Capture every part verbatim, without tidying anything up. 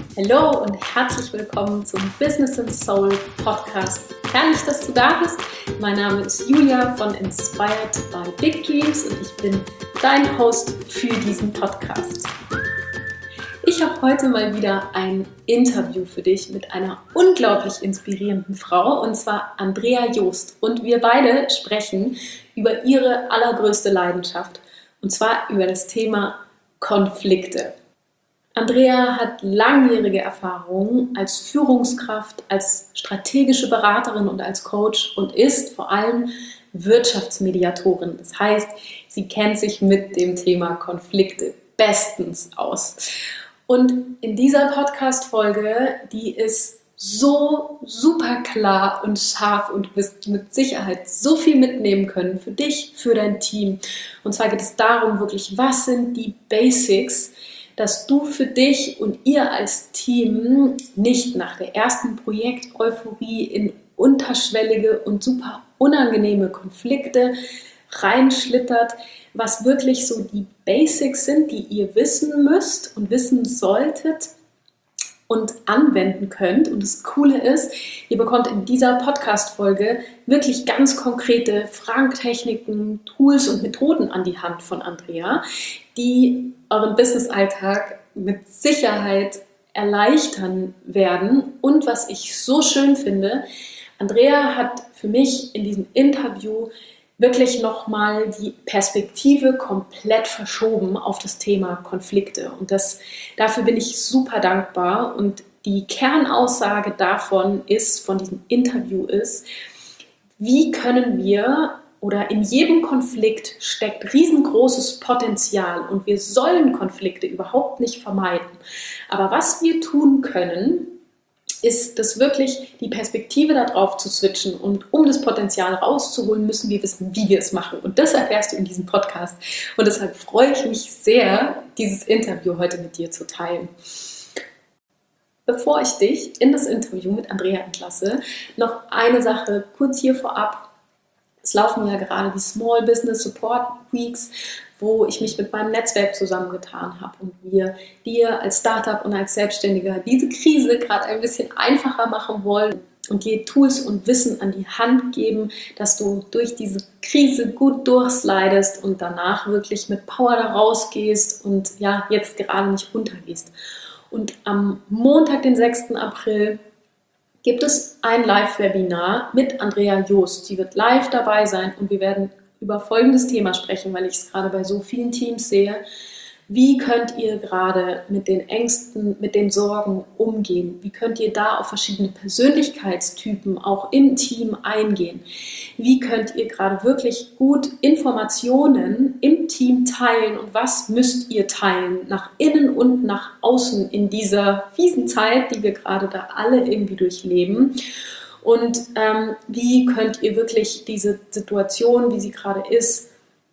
Hallo und herzlich willkommen zum Business and Soul Podcast. Herrlich, dass du da bist. Mein Name ist Julia von Inspired by Big Dreams und ich bin dein Host für diesen Podcast. Ich habe heute mal wieder ein Interview für dich mit einer unglaublich inspirierenden Frau, und zwar Andrea Joost. Und wir beide sprechen über ihre allergrößte Leidenschaft, und zwar über das Thema Konflikte. Andrea hat langjährige Erfahrung als Führungskraft, als strategische Beraterin und als Coach und ist vor allem Wirtschaftsmediatorin. Das heißt, sie kennt sich mit dem Thema Konflikte bestens aus. Und in dieser Podcast-Folge, die ist so super klar und scharf und du wirst mit Sicherheit so viel mitnehmen können für dich, für dein Team. Und zwar geht es darum, wirklich, was sind die Basics, dass du für dich und ihr als Team nicht nach der ersten Projekt-Euphorie in unterschwellige und super unangenehme Konflikte reinschlittert, was wirklich so die Basics sind, die ihr wissen müsst und wissen solltet und anwenden könnt. Und das Coole ist, ihr bekommt in dieser Podcast-Folge wirklich ganz konkrete Fragentechniken, Tools und Methoden an die Hand von Andrea, die euren Business-Alltag mit Sicherheit erleichtern werden. Und was ich so schön finde, Andrea hat für mich in diesem Interview wirklich nochmal die Perspektive komplett verschoben auf das Thema Konflikte. Und das, dafür bin ich super dankbar. Und die Kernaussage davon ist, von diesem Interview ist, wie können wir, oder in jedem Konflikt steckt riesengroßes Potenzial und wir sollen Konflikte überhaupt nicht vermeiden. Aber was wir tun können, ist das wirklich die Perspektive darauf zu switchen, und um das Potenzial rauszuholen, müssen wir wissen, wie wir es machen. Und das erfährst du in diesem Podcast. Und deshalb freue ich mich sehr, dieses Interview heute mit dir zu teilen. Bevor ich dich in das Interview mit Andrea entlasse, noch eine Sache kurz hier vorab. Es laufen ja gerade die Small Business Support Weeks, wo ich mich mit meinem Netzwerk zusammengetan habe und wir dir als Startup und als Selbstständiger diese Krise gerade ein bisschen einfacher machen wollen und dir Tools und Wissen an die Hand geben, dass du durch diese Krise gut durchslidest und danach wirklich mit Power da rausgehst und ja, jetzt gerade nicht untergehst. Und am Montag, den sechsten April, gibt es ein Live-Webinar mit Andrea Joost. Sie wird live dabei sein und wir werden über folgendes Thema sprechen, weil ich es gerade bei so vielen Teams sehe. Wie könnt ihr gerade mit den Ängsten, mit den Sorgen umgehen? Wie könnt ihr da auf verschiedene Persönlichkeitstypen auch im Team eingehen? Wie könnt ihr gerade wirklich gut Informationen im Team teilen und was müsst ihr teilen nach innen und nach außen in dieser fiesen Zeit, die wir gerade da alle irgendwie durchleben? Und ähm, wie könnt ihr wirklich diese Situation, wie sie gerade ist,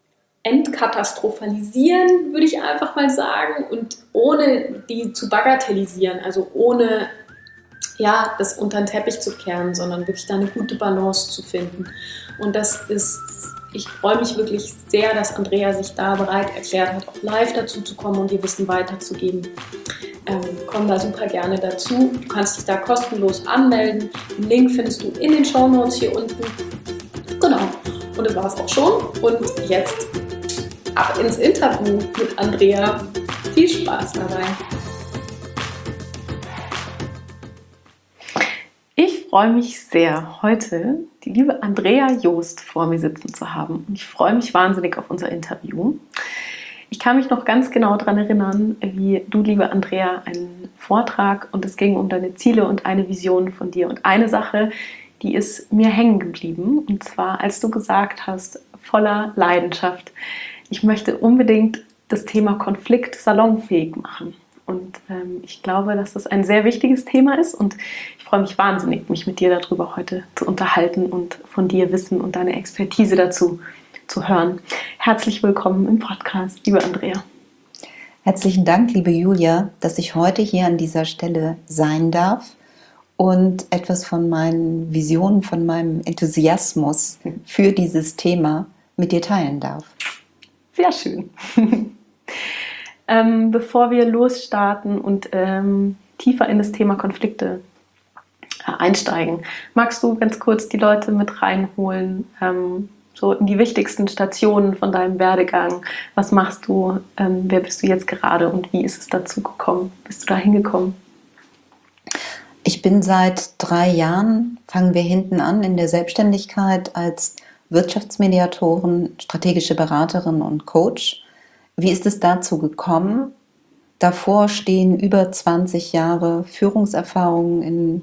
entkatastrophalisieren, würde ich einfach mal sagen, und ohne die zu bagatellisieren, also ohne ja, das unter den Teppich zu kehren, sondern wirklich da eine gute Balance zu finden. Und das ist, ich freue mich wirklich sehr, dass Andrea sich da bereit erklärt hat, auch live dazu zu kommen und ihr Wissen weiterzugeben. Ähm, komm da super gerne dazu. Du kannst dich da kostenlos anmelden. Den Link findest du in den Shownotes hier unten. Genau. Und das war es auch schon. Und jetzt ab ins Interview mit Andrea. Viel Spaß dabei. Ich freue mich sehr, heute die liebe Andrea Joost vor mir sitzen zu haben. Und ich freue mich wahnsinnig auf unser Interview. Ich kann mich noch ganz genau daran erinnern, wie du, liebe Andrea, einen Vortrag, und es ging um deine Ziele und eine Vision von dir. Und eine Sache, die ist mir hängen geblieben, und zwar, als du gesagt hast, voller Leidenschaft, ich möchte unbedingt das Thema Konflikt salonfähig machen. Und ähm, ich glaube, dass das ein sehr wichtiges Thema ist, und ich freue mich wahnsinnig, mich mit dir darüber heute zu unterhalten und von dir Wissen und deine Expertise dazu zu hören. Herzlich willkommen im Podcast, liebe Andrea. Herzlichen Dank, liebe Julia, dass ich heute hier an dieser Stelle sein darf und etwas von meinen Visionen, von meinem Enthusiasmus für dieses Thema mit dir teilen darf. Sehr schön. ähm, bevor wir losstarten und ähm, tiefer in das Thema Konflikte einsteigen. Magst du ganz kurz die Leute mit reinholen, ähm, so in die wichtigsten Stationen von deinem Werdegang? Was machst du? Ähm, wer bist du jetzt gerade und wie ist es dazu gekommen? Bist du da hingekommen? Ich bin seit drei Jahren, fangen wir hinten an, in der Selbstständigkeit als Wirtschaftsmediatorin, strategische Beraterin und Coach. Wie ist es dazu gekommen? Davor stehen über zwanzig Jahre Führungserfahrung in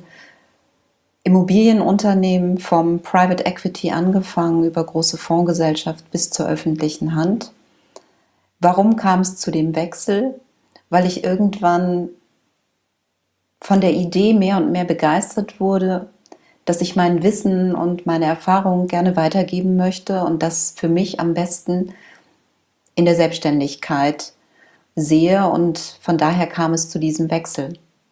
Immobilienunternehmen, vom Private Equity angefangen über große Fondsgesellschaft bis zur öffentlichen Hand. Warum kam es zu dem Wechsel? Weil ich irgendwann von der Idee mehr und mehr begeistert wurde, dass ich mein Wissen und meine Erfahrungen gerne weitergeben möchte und das für mich am besten in der Selbstständigkeit sehe, und von daher kam es zu diesem Wechsel.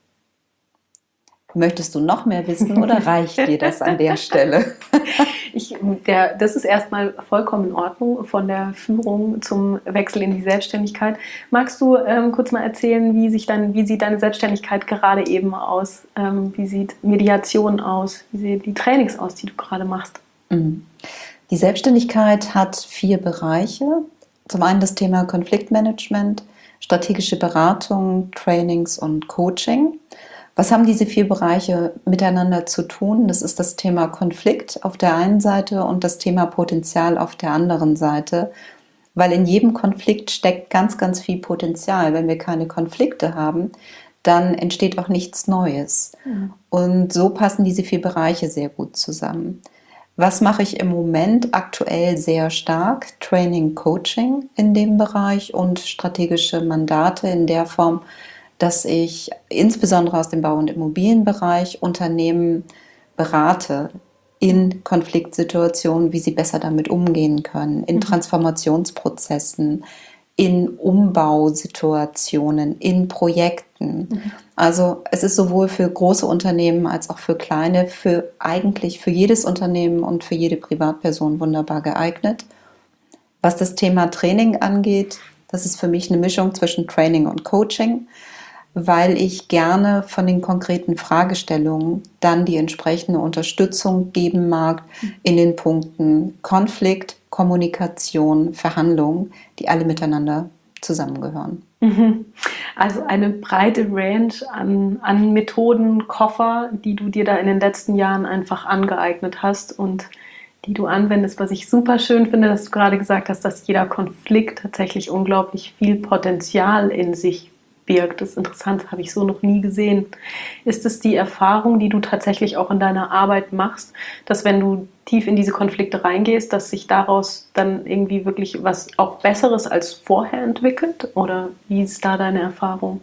Möchtest du noch mehr wissen oder reicht dir das an der Stelle? Ich, der, das ist erstmal vollkommen in Ordnung, von der Führung zum Wechsel in die Selbstständigkeit. Magst du ähm, kurz mal erzählen, wie, sich dein, wie sieht deine Selbstständigkeit gerade eben aus? Ähm, wie sieht Mediation aus? Wie sehen die Trainings aus, die du gerade machst? Die Selbstständigkeit hat vier Bereiche. Zum einen das Thema Konfliktmanagement, strategische Beratung, Trainings und Coaching. Was haben diese vier Bereiche miteinander zu tun? Das ist das Thema Konflikt auf der einen Seite und das Thema Potenzial auf der anderen Seite, weil in jedem Konflikt steckt ganz, ganz viel Potenzial. Wenn wir keine Konflikte haben, dann entsteht auch nichts Neues. Mhm. Und so passen diese vier Bereiche sehr gut zusammen. Was mache ich im Moment aktuell sehr stark? Training, Coaching in dem Bereich und strategische Mandate in der Form, dass ich insbesondere aus dem Bau- und Immobilienbereich Unternehmen berate in Konfliktsituationen, wie sie besser damit umgehen können, in Transformationsprozessen, in Umbausituationen, in Projekten. Mhm. Also es ist sowohl für große Unternehmen als auch für kleine, für eigentlich für jedes Unternehmen und für jede Privatperson wunderbar geeignet. Was das Thema Training angeht, das ist für mich eine Mischung zwischen Training und Coaching, weil ich gerne von den konkreten Fragestellungen dann die entsprechende Unterstützung geben mag in den Punkten Konflikt, Kommunikation, Verhandlung, die alle miteinander zusammengehören. Also eine breite Range an, an Methoden, Koffer, die du dir da in den letzten Jahren einfach angeeignet hast und die du anwendest, was ich super schön finde, dass du gerade gesagt hast, dass jeder Konflikt tatsächlich unglaublich viel Potenzial in sich birgt. Das ist interessant, habe ich so noch nie gesehen. Ist es die Erfahrung, die du tatsächlich auch in deiner Arbeit machst, dass wenn du tief in diese Konflikte reingehst, dass sich daraus dann irgendwie wirklich was auch Besseres als vorher entwickelt? Oder wie ist da deine Erfahrung?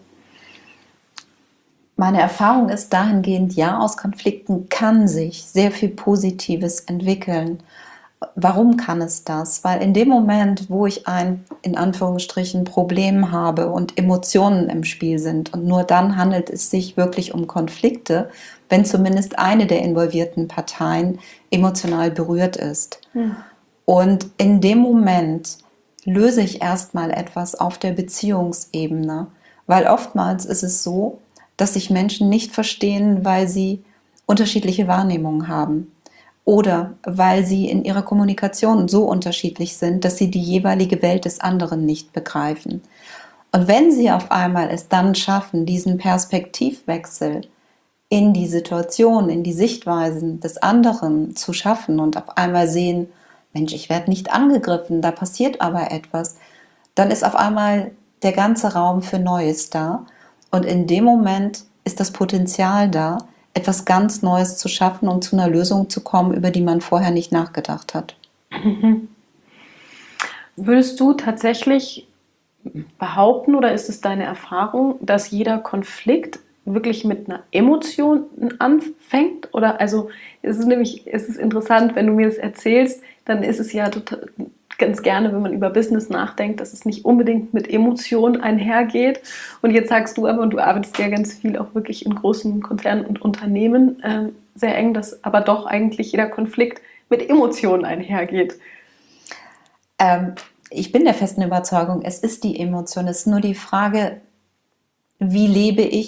Meine Erfahrung ist dahingehend, ja, aus Konflikten kann sich sehr viel Positives entwickeln. Warum kann es das? Weil in dem Moment, wo ich ein, in Anführungsstrichen, Problem habe und Emotionen im Spiel sind, und nur dann handelt es sich wirklich um Konflikte, wenn zumindest eine der involvierten Parteien emotional berührt ist. Hm. Und in dem Moment löse ich erstmal etwas auf der Beziehungsebene, weil oftmals ist es so, dass sich Menschen nicht verstehen, weil sie unterschiedliche Wahrnehmungen haben. Oder weil sie in ihrer Kommunikation so unterschiedlich sind, dass sie die jeweilige Welt des anderen nicht begreifen. Und wenn sie auf einmal es dann schaffen, diesen Perspektivwechsel in die Situation, in die Sichtweisen des anderen zu schaffen und auf einmal sehen, Mensch, ich werde nicht angegriffen, da passiert aber etwas, dann ist auf einmal der ganze Raum für Neues da. Und in dem Moment ist das Potenzial da, etwas ganz Neues zu schaffen und zu einer Lösung zu kommen, über die man vorher nicht nachgedacht hat. Mhm. Würdest du tatsächlich behaupten, oder ist es deine Erfahrung, dass jeder Konflikt wirklich mit einer Emotion anfängt? Oder also es ist nämlich, es ist interessant, wenn du mir das erzählst, dann ist es ja total, ganz gerne, wenn man über Business nachdenkt, dass es nicht unbedingt mit Emotionen einhergeht. Und jetzt sagst du aber, und du arbeitest ja ganz viel auch wirklich in großen Konzernen und Unternehmen, äh, sehr eng, dass aber doch eigentlich jeder Konflikt mit Emotionen einhergeht. Ähm, ich bin der festen Überzeugung, es ist die Emotion. Es ist nur die Frage, wie lebe ich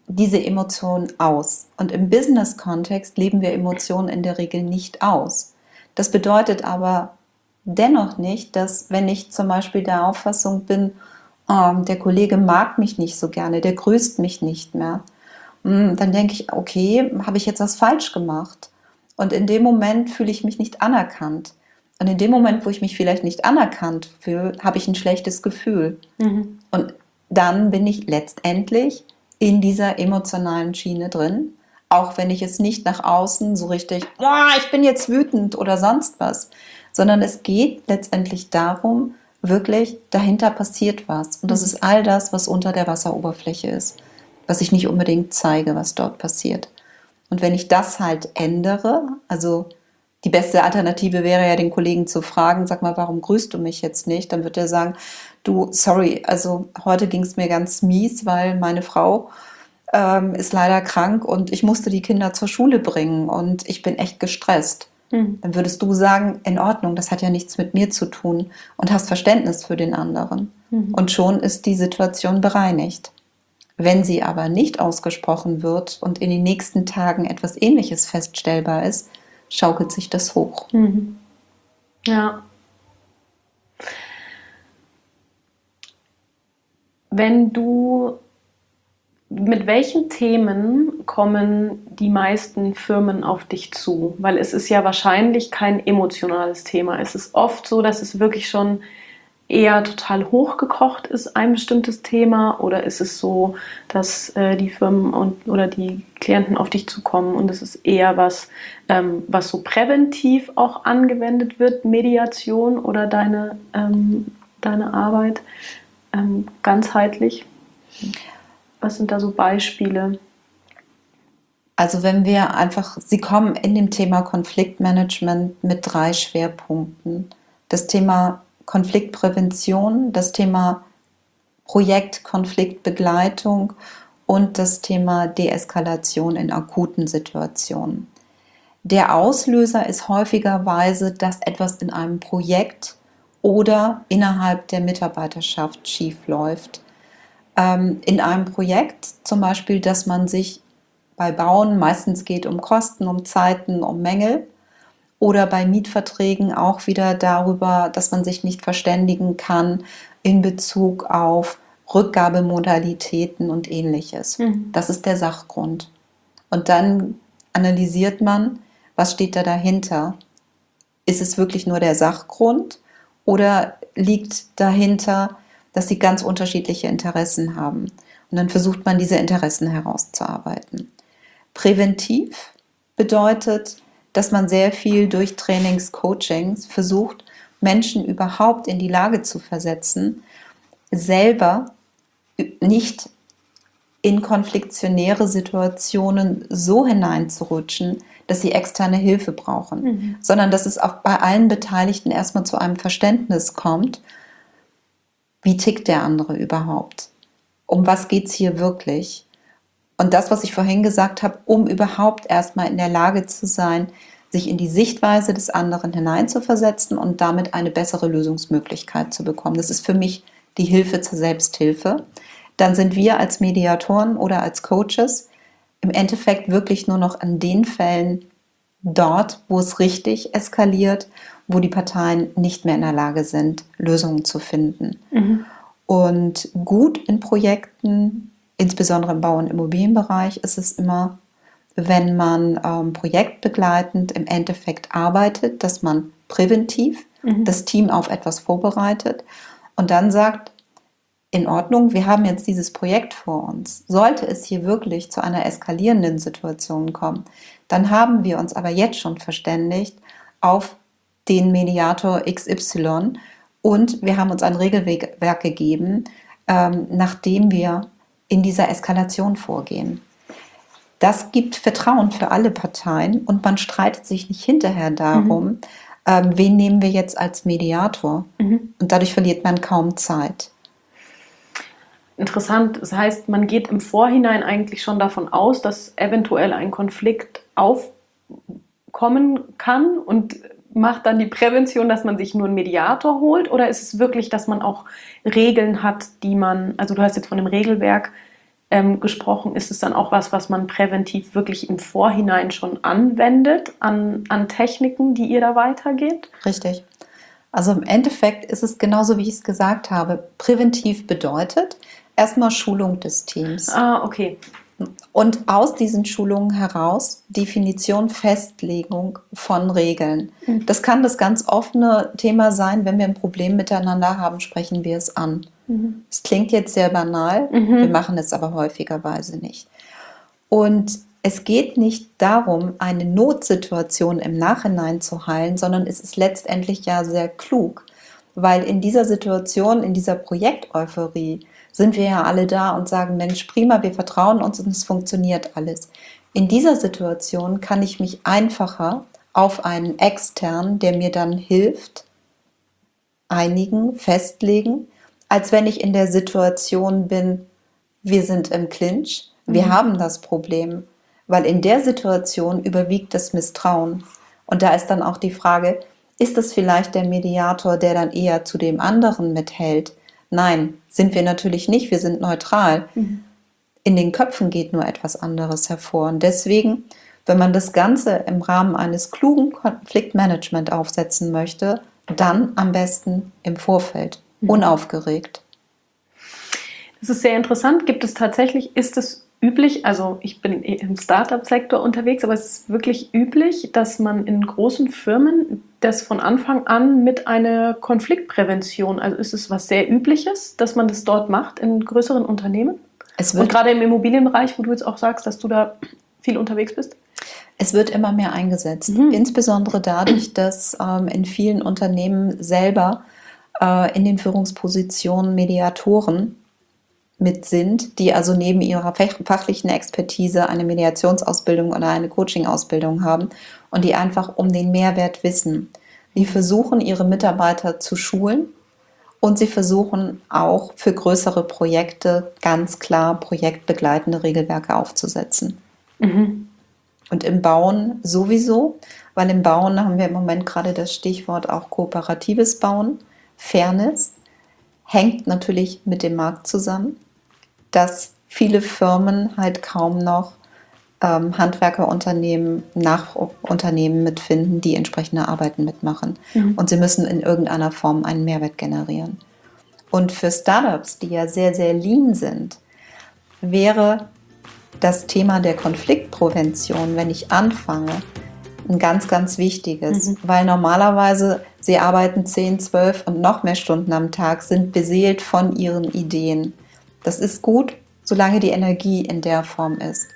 diese Emotionen aus. Und im Business-Kontext leben wir Emotionen in der Regel nicht aus. Das bedeutet aber dennoch nicht, dass wenn ich zum Beispiel der Auffassung bin, ähm, der Kollege mag mich nicht so gerne, der grüßt mich nicht mehr, dann denke ich, okay, habe ich jetzt was falsch gemacht? Und in dem Moment fühle ich mich nicht anerkannt. Und in dem Moment, wo ich mich vielleicht nicht anerkannt fühle, habe ich ein schlechtes Gefühl. Mhm. Und dann bin ich letztendlich in dieser emotionalen Schiene drin, auch wenn ich es nicht nach außen so richtig, boah, ich bin jetzt wütend oder sonst was, sondern es geht letztendlich darum, wirklich, dahinter passiert was. Und das ist all das, was unter der Wasseroberfläche ist, was ich nicht unbedingt zeige, was dort passiert. Und wenn ich das halt ändere, also die beste Alternative wäre ja, den Kollegen zu fragen, sag mal, warum grüßt du mich jetzt nicht? Dann wird er sagen, du, sorry, also heute ging es mir ganz mies, weil meine Frau ähm, ist leider krank und ich musste die Kinder zur Schule bringen und ich bin echt gestresst. Mhm. Dann würdest du sagen, in Ordnung, das hat ja nichts mit mir zu tun und hast Verständnis für den anderen. Mhm. Und schon ist die Situation bereinigt. Wenn sie aber nicht ausgesprochen wird und in den nächsten Tagen etwas Ähnliches feststellbar ist, schaukelt sich das hoch. Mhm. Ja. Wenn du, mit welchen Themen kommen die meisten Firmen auf dich zu? Weil es ist ja wahrscheinlich kein emotionales Thema. Es ist oft so, dass es wirklich schon eher total hochgekocht ist, ein bestimmtes Thema, oder ist es so, dass äh, die Firmen und, oder die Klienten auf dich zukommen und es ist eher was, ähm, was so präventiv auch angewendet wird, Mediation oder deine, ähm, deine Arbeit ähm, ganzheitlich? Was sind da so Beispiele? Also wenn wir einfach, Sie kommen in dem Thema Konfliktmanagement mit drei Schwerpunkten. Das Thema Konfliktprävention, das Thema Projektkonfliktbegleitung und das Thema Deeskalation in akuten Situationen. Der Auslöser ist häufigerweise, dass etwas in einem Projekt oder innerhalb der Mitarbeiterschaft schief läuft. Ähm, in einem Projekt zum Beispiel, dass man sich bei Bauen, meistens geht um Kosten, um Zeiten, um Mängel, oder bei Mietverträgen auch wieder darüber, dass man sich nicht verständigen kann in Bezug auf Rückgabemodalitäten und Ähnliches. Mhm. Das ist der Sachgrund. Und dann analysiert man, was steht da dahinter? Ist es wirklich nur der Sachgrund oder liegt dahinter, dass sie ganz unterschiedliche Interessen haben? Und dann versucht man, diese Interessen herauszuarbeiten. Präventiv bedeutet, dass man sehr viel durch Trainings, Coachings versucht, Menschen überhaupt in die Lage zu versetzen, selber nicht in konfliktionäre Situationen so hineinzurutschen, dass sie externe Hilfe brauchen, mhm. sondern dass es auch bei allen Beteiligten erstmal zu einem Verständnis kommt, wie tickt der andere überhaupt? Um was geht es hier wirklich? Und das, was ich vorhin gesagt habe, um überhaupt erstmal in der Lage zu sein, sich in die Sichtweise des anderen hineinzuversetzen und damit eine bessere Lösungsmöglichkeit zu bekommen. Das ist für mich die Hilfe zur Selbsthilfe. Dann sind wir als Mediatoren oder als Coaches im Endeffekt wirklich nur noch an den Fällen dort, wo es richtig eskaliert, wo die Parteien nicht mehr in der Lage sind, Lösungen zu finden. Mhm. Und gut in Projekten, insbesondere im Bau- und Immobilienbereich, ist es immer, wenn man ähm, projektbegleitend im Endeffekt arbeitet, dass man präventiv mhm. das Team auf etwas vorbereitet und dann sagt, in Ordnung, wir haben jetzt dieses Projekt vor uns. Sollte es hier wirklich zu einer eskalierenden Situation kommen, dann haben wir uns aber jetzt schon verständigt auf den Mediator X Y und wir haben uns ein Regelwerk gegeben, ähm, nachdem wir in dieser Eskalation vorgehen. Das gibt Vertrauen für alle Parteien und man streitet sich nicht hinterher darum, mhm. ähm, wen nehmen wir jetzt als Mediator. Mhm. Und dadurch verliert man kaum Zeit. Interessant. Das heißt, man geht im Vorhinein eigentlich schon davon aus, dass eventuell ein Konflikt aufkommen kann und macht dann die Prävention, dass man sich nur einen Mediator holt? Oder ist es wirklich, dass man auch Regeln hat, die man, also du hast jetzt von einem Regelwerk ähm, gesprochen, ist es dann auch was, was man präventiv wirklich im Vorhinein schon anwendet an, an Techniken, die ihr da weitergebt? Richtig. Also im Endeffekt ist es genauso, wie ich es gesagt habe. Präventiv bedeutet erstmal Schulung des Teams. Ah, okay. Und aus diesen Schulungen heraus Definition, Festlegung von Regeln. Mhm. Das kann das ganz offene Thema sein, wenn wir ein Problem miteinander haben, sprechen wir es an. Mhm. Es klingt jetzt sehr banal, mhm. wir machen es aber häufigerweise nicht. Und es geht nicht darum, eine Notsituation im Nachhinein zu heilen, sondern es ist letztendlich ja sehr klug, weil in dieser Situation, in dieser Projekteuphorie sind wir ja alle da und sagen, Mensch, prima, wir vertrauen uns und es funktioniert alles. In dieser Situation kann ich mich einfacher auf einen externen, der mir dann hilft, einigen, festlegen, als wenn ich in der Situation bin, wir sind im Clinch, wir mhm. haben das Problem. Weil in der Situation überwiegt das Misstrauen. Und da ist dann auch die Frage, ist es vielleicht der Mediator, der dann eher zu dem anderen mithält? Nein, sind wir natürlich nicht, wir sind neutral. Mhm. In den Köpfen geht nur etwas anderes hervor. Und deswegen, wenn man das Ganze im Rahmen eines klugen Konfliktmanagement aufsetzen möchte, dann am besten im Vorfeld, mhm. unaufgeregt. Das ist sehr interessant. Gibt es tatsächlich, ist es üblich, also ich bin im Startup-Sektor unterwegs, aber es ist wirklich üblich, dass man in großen Firmen das von Anfang an mit einer Konfliktprävention, also ist es was sehr Übliches, dass man das dort macht in größeren Unternehmen? Es wird, und gerade im Immobilienbereich, wo du jetzt auch sagst, dass du da viel unterwegs bist? Es wird immer mehr eingesetzt, mhm. insbesondere dadurch, dass ähm, in vielen Unternehmen selber äh, in den Führungspositionen Mediatoren mit sind, die also neben ihrer fachlichen Expertise eine Mediationsausbildung oder eine Coaching-Ausbildung haben und die einfach um den Mehrwert wissen. Die versuchen, ihre Mitarbeiter zu schulen und sie versuchen auch für größere Projekte ganz klar projektbegleitende Regelwerke aufzusetzen. Mhm. Und im Bauen sowieso, weil im Bauen haben wir im Moment gerade das Stichwort auch kooperatives Bauen, Fairness, hängt natürlich mit dem Markt zusammen, dass viele Firmen halt kaum noch ähm, Handwerkerunternehmen, Nachunternehmen mitfinden, die entsprechende Arbeiten mitmachen. Mhm. Und sie müssen in irgendeiner Form einen Mehrwert generieren. Und für Startups, die ja sehr, sehr lean sind, wäre das Thema der Konfliktprävention, wenn ich anfange, ein ganz, ganz wichtiges. Mhm. Weil normalerweise, sie arbeiten zehn, zwölf und noch mehr Stunden am Tag, sind beseelt von ihren Ideen. Das ist gut, solange die Energie in der Form ist.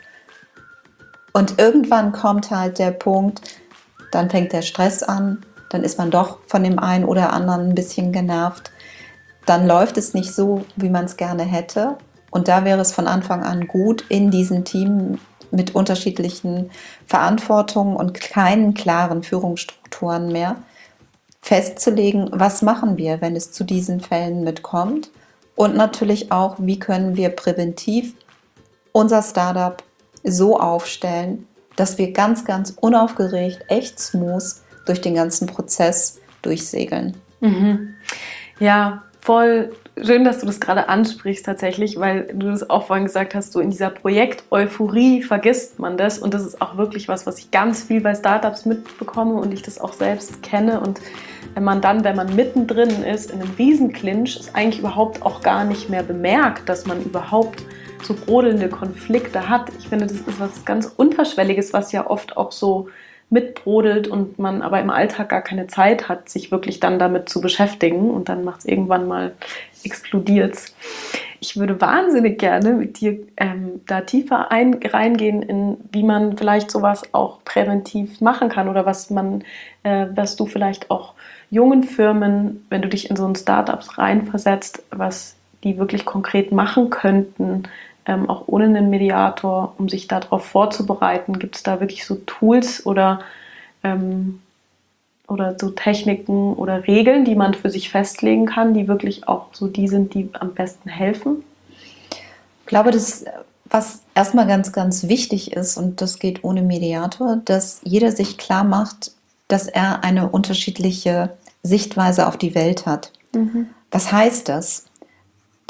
Und irgendwann kommt halt der Punkt, dann fängt der Stress an, dann ist man doch von dem einen oder anderen ein bisschen genervt. Dann läuft es nicht so, wie man es gerne hätte. Und da wäre es von Anfang an gut, in diesem Team mit unterschiedlichen Verantwortungen und keinen klaren Führungsstrukturen mehr festzulegen, was machen wir, wenn es zu diesen Fällen mitkommt. Und natürlich auch, wie können wir präventiv unser Startup so aufstellen, dass wir ganz, ganz unaufgeregt, echt smooth durch den ganzen Prozess durchsegeln. Mhm. Ja, voll schön, dass du das gerade ansprichst tatsächlich, weil du das auch vorhin gesagt hast, so in dieser Projekt-Euphorie vergisst man das und das ist auch wirklich was, was ich ganz viel bei Startups mitbekomme und ich das auch selbst kenne und wenn man dann, wenn man mittendrin ist in einem Riesenclinch, es eigentlich überhaupt auch gar nicht mehr bemerkt, dass man überhaupt so brodelnde Konflikte hat. Ich finde, das ist was ganz Unterschwelliges, was ja oft auch so mitbrodelt und man aber im Alltag gar keine Zeit hat, sich wirklich dann damit zu beschäftigen und dann macht es irgendwann mal, explodiert. Ich würde wahnsinnig gerne mit dir ähm, da tiefer ein, reingehen, in wie man vielleicht sowas auch präventiv machen kann oder was man, äh, was du vielleicht auch jungen Firmen, wenn du dich in so ein Startups reinversetzt, was die wirklich konkret machen könnten, ähm, auch ohne einen Mediator, um sich darauf vorzubereiten. Gibt es da wirklich so Tools oder, ähm, oder so Techniken oder Regeln, die man für sich festlegen kann, die wirklich auch so die sind, die am besten helfen? Ich glaube, das, was erstmal ganz, ganz wichtig ist, und das geht ohne Mediator, dass jeder sich klar macht, dass er eine unterschiedliche Sichtweise auf die Welt hat. Mhm. Was heißt das?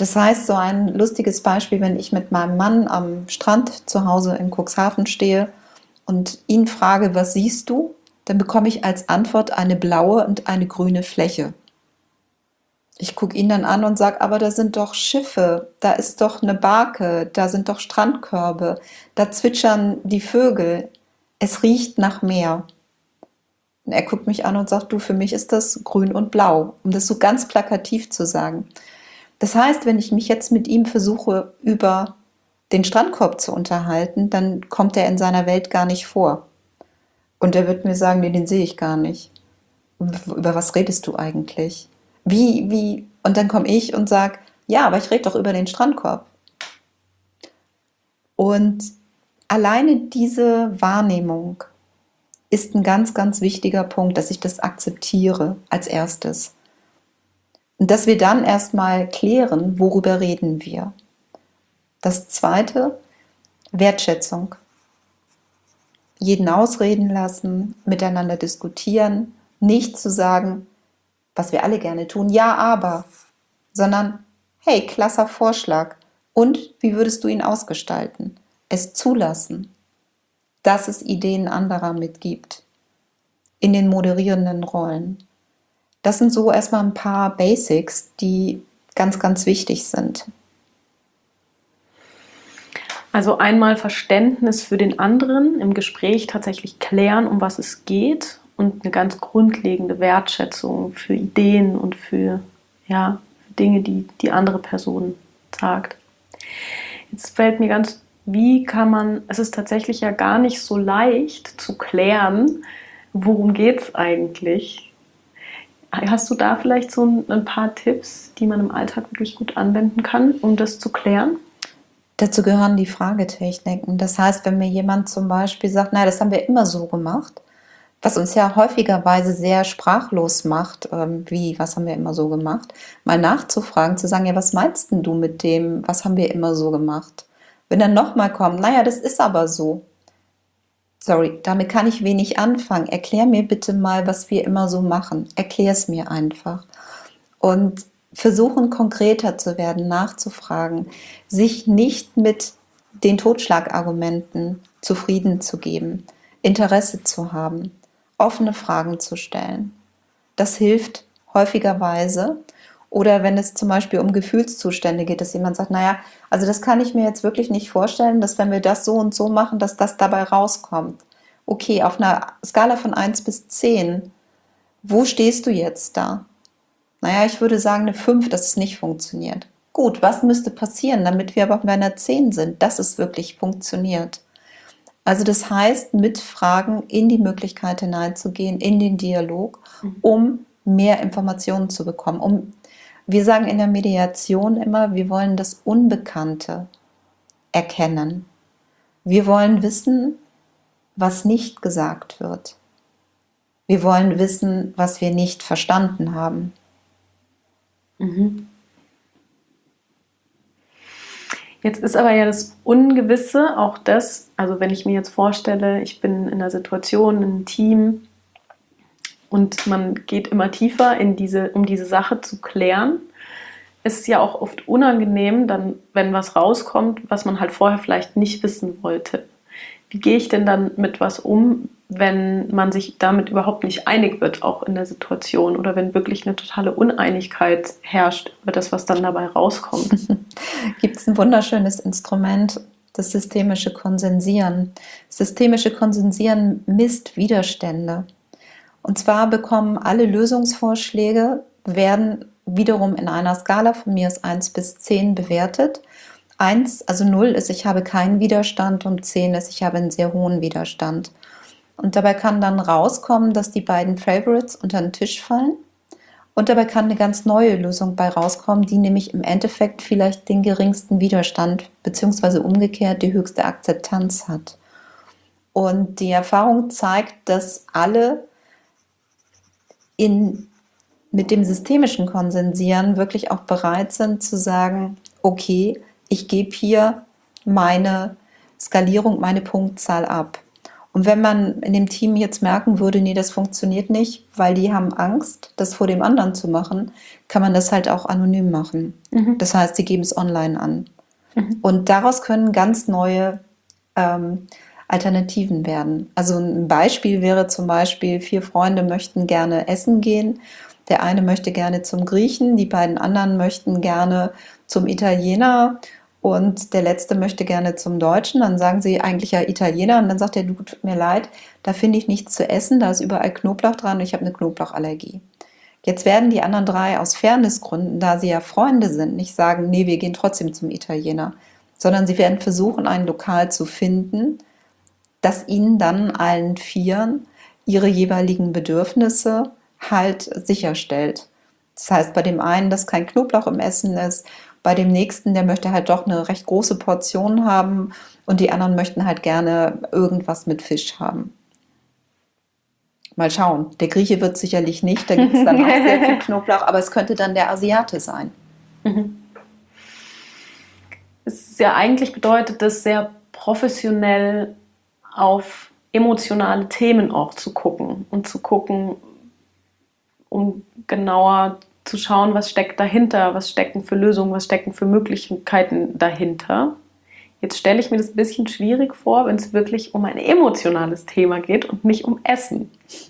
Das heißt, so ein lustiges Beispiel, wenn ich mit meinem Mann am Strand zu Hause in Cuxhaven stehe und ihn frage, was siehst du? Dann bekomme ich als Antwort eine blaue und eine grüne Fläche. Ich gucke ihn dann an und sage, aber da sind doch Schiffe, da ist doch eine Barke, da sind doch Strandkörbe, da zwitschern die Vögel, es riecht nach Meer. Und er guckt mich an und sagt, du, für mich ist das grün und blau, um das so ganz plakativ zu sagen. Das heißt, wenn ich mich jetzt mit ihm versuche, über den Strandkorb zu unterhalten, dann kommt er in seiner Welt gar nicht vor. Und er wird mir sagen, nee, den sehe ich gar nicht. Über was redest du eigentlich? Wie, wie? Und dann komme ich und sage, ja, aber ich rede doch über den Strandkorb. Und alleine diese Wahrnehmung ist ein ganz, ganz wichtiger Punkt, dass ich das akzeptiere als erstes. Und dass wir dann erstmal klären, worüber reden wir. Das Zweite, Wertschätzung. Jeden ausreden lassen, miteinander diskutieren, nicht zu sagen, was wir alle gerne tun, ja, aber, sondern, hey, klasser Vorschlag. Und wie würdest du ihn ausgestalten? Es zulassen, dass es Ideen anderer mitgibt in den moderierenden Rollen. Das sind so erstmal ein paar Basics, die ganz, ganz wichtig sind. Also einmal Verständnis für den anderen, im Gespräch tatsächlich klären, um was es geht, und eine ganz grundlegende Wertschätzung für Ideen und für, ja, Dinge, die die andere Person sagt. Jetzt fällt mir ganz, wie kann man, es ist tatsächlich ja gar nicht so leicht zu klären, worum geht es eigentlich? Hast du da vielleicht so ein, ein paar Tipps, die man im Alltag wirklich gut anwenden kann, um das zu klären? Dazu gehören die Fragetechniken. Das heißt, wenn mir jemand zum Beispiel sagt, naja, das haben wir immer so gemacht, was uns ja häufigerweise sehr sprachlos macht, ähm, wie, was haben wir immer so gemacht, mal nachzufragen, zu sagen, ja, was meinst denn du mit dem, was haben wir immer so gemacht? Wenn dann nochmal kommt, naja, das ist aber so. Sorry, damit kann ich wenig anfangen. Erklär mir bitte mal, was wir immer so machen. Erklär es mir einfach. Und versuchen, konkreter zu werden, nachzufragen, sich nicht mit den Totschlagargumenten zufrieden zu geben, Interesse zu haben, offene Fragen zu stellen. Das hilft häufigerweise. Oder wenn es zum Beispiel um Gefühlszustände geht, dass jemand sagt, naja, also das kann ich mir jetzt wirklich nicht vorstellen, dass wenn wir das so und so machen, dass das dabei rauskommt. Okay, auf einer Skala von eins bis zehn, wo stehst du jetzt da? Naja, ich würde sagen eine fünf, dass es nicht funktioniert. Gut, was müsste passieren, damit wir aber bei einer zehn sind, dass es wirklich funktioniert? Also das heißt, mit Fragen in die Möglichkeit hineinzugehen, in den Dialog, um mehr Informationen zu bekommen. Um, wir sagen in der Mediation immer, wir wollen das Unbekannte erkennen. Wir wollen wissen, was nicht gesagt wird. Wir wollen wissen, was wir nicht verstanden haben. Mhm. Jetzt ist aber ja das Ungewisse auch das, also wenn ich mir jetzt vorstelle, ich bin in einer Situation, in einem Team und man geht immer tiefer in diese, um diese Sache zu klären, ist es ja auch oft unangenehm, dann, wenn was rauskommt, was man halt vorher vielleicht nicht wissen wollte. Wie gehe ich denn dann mit was um, wenn man sich damit überhaupt nicht einig wird, auch in der Situation, oder wenn wirklich eine totale Uneinigkeit herrscht über das, was dann dabei rauskommt? Gibt es ein wunderschönes Instrument, das systemische Konsensieren. Systemische Konsensieren misst Widerstände. Und zwar bekommen alle Lösungsvorschläge, werden wiederum in einer Skala von mir aus eins bis zehn bewertet. eins, also null ist, ich habe keinen Widerstand, und zehn ist, ich habe einen sehr hohen Widerstand. Und dabei kann dann rauskommen, dass die beiden Favorites unter den Tisch fallen. Und dabei kann eine ganz neue Lösung bei rauskommen, die nämlich im Endeffekt vielleicht den geringsten Widerstand beziehungsweise umgekehrt die höchste Akzeptanz hat. Und die Erfahrung zeigt, dass alle in, mit dem systemischen Konsensieren wirklich auch bereit sind zu sagen, okay, ich gebe hier meine Skalierung, meine Punktzahl ab. Und wenn man in dem Team jetzt merken würde, nee, das funktioniert nicht, weil die haben Angst, das vor dem anderen zu machen, kann man das halt auch anonym machen. Mhm. Das heißt, sie geben es online an. Mhm. Und daraus können ganz neue ähm, Alternativen werden. Also ein Beispiel wäre zum Beispiel, vier Freunde möchten gerne essen gehen. Der eine möchte gerne zum Griechen, die beiden anderen möchten gerne zum Italiener und der letzte möchte gerne zum Deutschen. Dann sagen sie eigentlich ja Italiener und dann sagt er, du, tut mir leid, da finde ich nichts zu essen, da ist überall Knoblauch dran und ich habe eine Knoblauchallergie. Jetzt werden die anderen drei aus Fairnessgründen, da sie ja Freunde sind, nicht sagen, nee, wir gehen trotzdem zum Italiener, sondern sie werden versuchen, ein Lokal zu finden, das ihnen dann allen Vieren ihre jeweiligen Bedürfnisse halt sicherstellt. Das heißt, bei dem einen, dass kein Knoblauch im Essen ist, bei dem nächsten, der möchte halt doch eine recht große Portion haben und die anderen möchten halt gerne irgendwas mit Fisch haben. Mal schauen. Der Grieche wird sicherlich nicht, da gibt es dann auch sehr viel Knoblauch, aber es könnte dann der Asiate sein. Mhm. Es ist ja eigentlich bedeutet das sehr professionell auf emotionale Themen auch zu gucken und zu gucken, um genauer zu schauen, was steckt dahinter, was stecken für Lösungen, was stecken für Möglichkeiten dahinter. Jetzt stelle ich mir das ein bisschen schwierig vor, wenn es wirklich um ein emotionales Thema geht und nicht um Essen.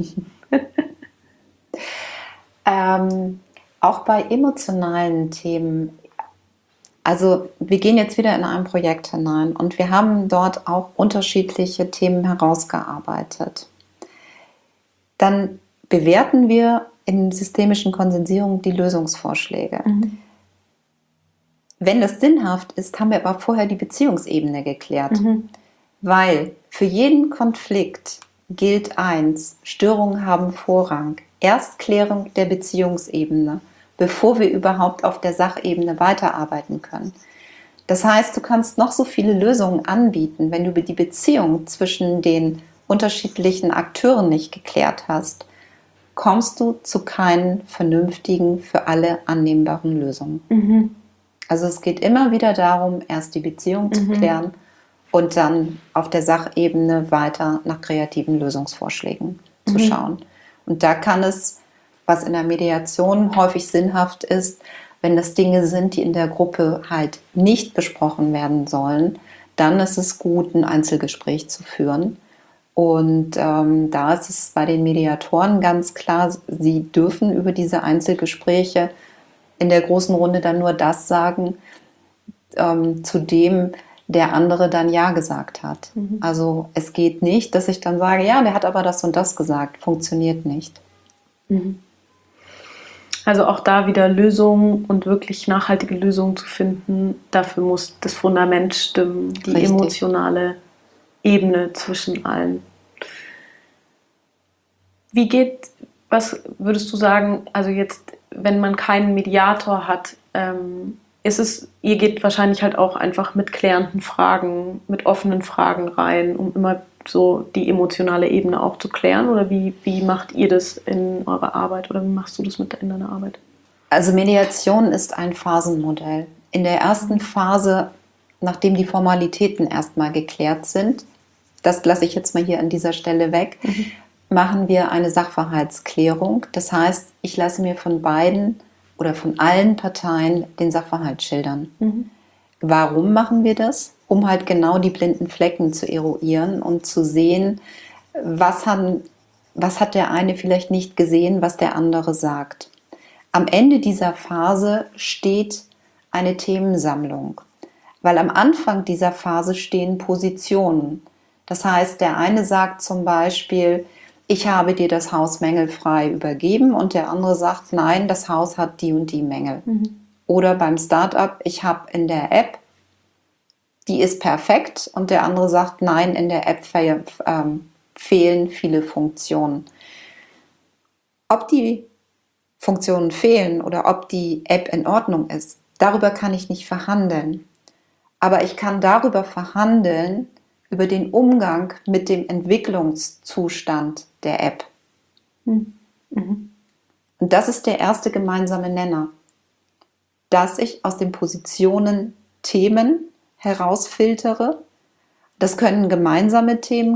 ähm, auch bei emotionalen Themen, also wir gehen jetzt wieder in ein Projekt hinein und wir haben dort auch unterschiedliche Themen herausgearbeitet. Dann bewerten wir in systemischen Konsensierung die Lösungsvorschläge. Mhm. Wenn das sinnhaft ist, haben wir aber vorher die Beziehungsebene geklärt. Mhm. Weil für jeden Konflikt gilt eins, Störungen haben Vorrang. Erstklärung der Beziehungsebene, bevor wir überhaupt auf der Sachebene weiterarbeiten können. Das heißt, du kannst noch so viele Lösungen anbieten, wenn du die Beziehung zwischen den unterschiedlichen Akteuren nicht geklärt hast, kommst du zu keinen vernünftigen, für alle annehmbaren Lösungen. Mhm. Also es geht immer wieder darum, erst die Beziehung mhm. zu klären und dann auf der Sachebene weiter nach kreativen Lösungsvorschlägen mhm. zu schauen. Und da kann es, was in der Mediation häufig sinnhaft ist, wenn das Dinge sind, die in der Gruppe halt nicht besprochen werden sollen, dann ist es gut, ein Einzelgespräch zu führen. Und ähm, da ist es bei den Mediatoren ganz klar, sie dürfen über diese Einzelgespräche in der großen Runde dann nur das sagen, ähm, zu dem der andere dann Ja gesagt hat. Mhm. Also es geht nicht, dass ich dann sage, ja, der hat aber das und das gesagt. Funktioniert nicht. Mhm. Also auch da wieder Lösungen und wirklich nachhaltige Lösungen zu finden, dafür muss das Fundament stimmen, die Richtig. Emotionale Ebene zwischen allen. Wie geht, was würdest du sagen, also jetzt, wenn man keinen Mediator hat, ähm, ist es, ihr geht wahrscheinlich halt auch einfach mit klärenden Fragen, mit offenen Fragen rein, um immer so die emotionale Ebene auch zu klären? Oder wie, wie macht ihr das in eurer Arbeit oder wie machst du das mit in deiner Arbeit? Also Mediation ist ein Phasenmodell. In der ersten Phase, nachdem die Formalitäten erstmal geklärt sind, das lasse ich jetzt mal hier an dieser Stelle weg, mhm. machen wir eine Sachverhaltsklärung. Das heißt, ich lasse mir von beiden oder von allen Parteien den Sachverhalt schildern. Mhm. Warum machen wir das? Um halt genau die blinden Flecken zu eruieren und zu sehen, was, haben, was hat der eine vielleicht nicht gesehen, was der andere sagt. Am Ende dieser Phase steht eine Themensammlung, weil am Anfang dieser Phase stehen Positionen. Das heißt, der eine sagt zum Beispiel, ich habe dir das Haus mängelfrei übergeben und der andere sagt, nein, das Haus hat die und die Mängel. Mhm. Oder beim Startup, ich habe in der App, die ist perfekt und der andere sagt, nein, in der App fe- ähm, fehlen viele Funktionen. Ob die Funktionen fehlen oder ob die App in Ordnung ist, darüber kann ich nicht verhandeln. Aber ich kann darüber verhandeln, über den Umgang mit dem Entwicklungszustand der App. Mhm. Und das ist der erste gemeinsame Nenner, dass ich aus den Positionen Themen herausfiltere. Das können gemeinsame Themen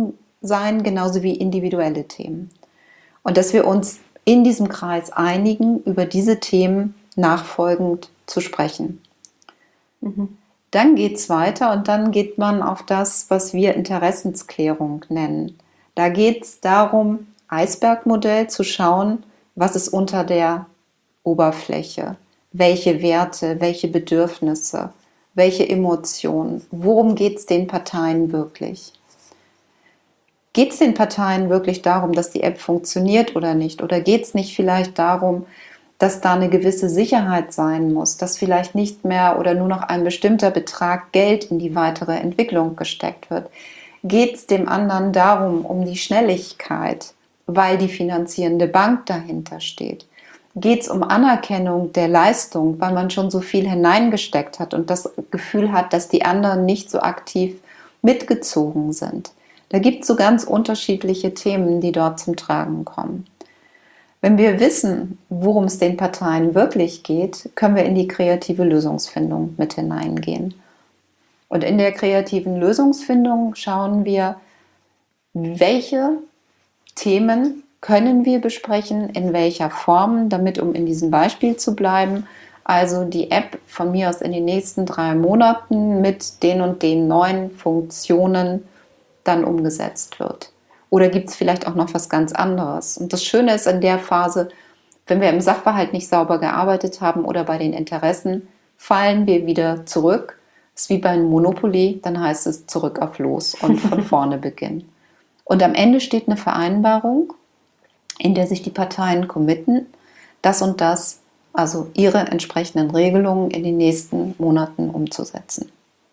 sein, genauso wie individuelle Themen. Und dass wir uns in diesem Kreis einigen, über diese Themen nachfolgend zu sprechen. Mhm. Dann geht es weiter und dann geht man auf das, was wir Interessensklärung nennen. Da geht es darum, Eisbergmodell zu schauen, was ist unter der Oberfläche, welche Werte, welche Bedürfnisse, welche Emotionen, worum geht es den Parteien wirklich? Geht es den Parteien wirklich darum, dass die App funktioniert oder nicht? Oder geht es nicht vielleicht darum, dass da eine gewisse Sicherheit sein muss, dass vielleicht nicht mehr oder nur noch ein bestimmter Betrag Geld in die weitere Entwicklung gesteckt wird? Geht es dem anderen darum, um die Schnelligkeit, weil die finanzierende Bank dahinter steht? Geht es um Anerkennung der Leistung, weil man schon so viel hineingesteckt hat und das Gefühl hat, dass die anderen nicht so aktiv mitgezogen sind? Da gibt es so ganz unterschiedliche Themen, die dort zum Tragen kommen. Wenn wir wissen, worum es den Parteien wirklich geht, können wir in die kreative Lösungsfindung mit hineingehen. Und in der kreativen Lösungsfindung schauen wir, welche Themen können wir besprechen, in welcher Form, damit, um in diesem Beispiel zu bleiben, also die App von mir aus in den nächsten drei Monaten mit den und den neuen Funktionen dann umgesetzt wird. Oder gibt es vielleicht auch noch was ganz anderes? Und das Schöne ist in der Phase, wenn wir im Sachverhalt nicht sauber gearbeitet haben oder bei den Interessen, fallen wir wieder zurück. Das ist wie beim Monopoly, dann heißt es zurück auf Los und von vorne beginnen. Und am Ende steht eine Vereinbarung, in der sich die Parteien committen, das und das, also ihre entsprechenden Regelungen in den nächsten Monaten umzusetzen.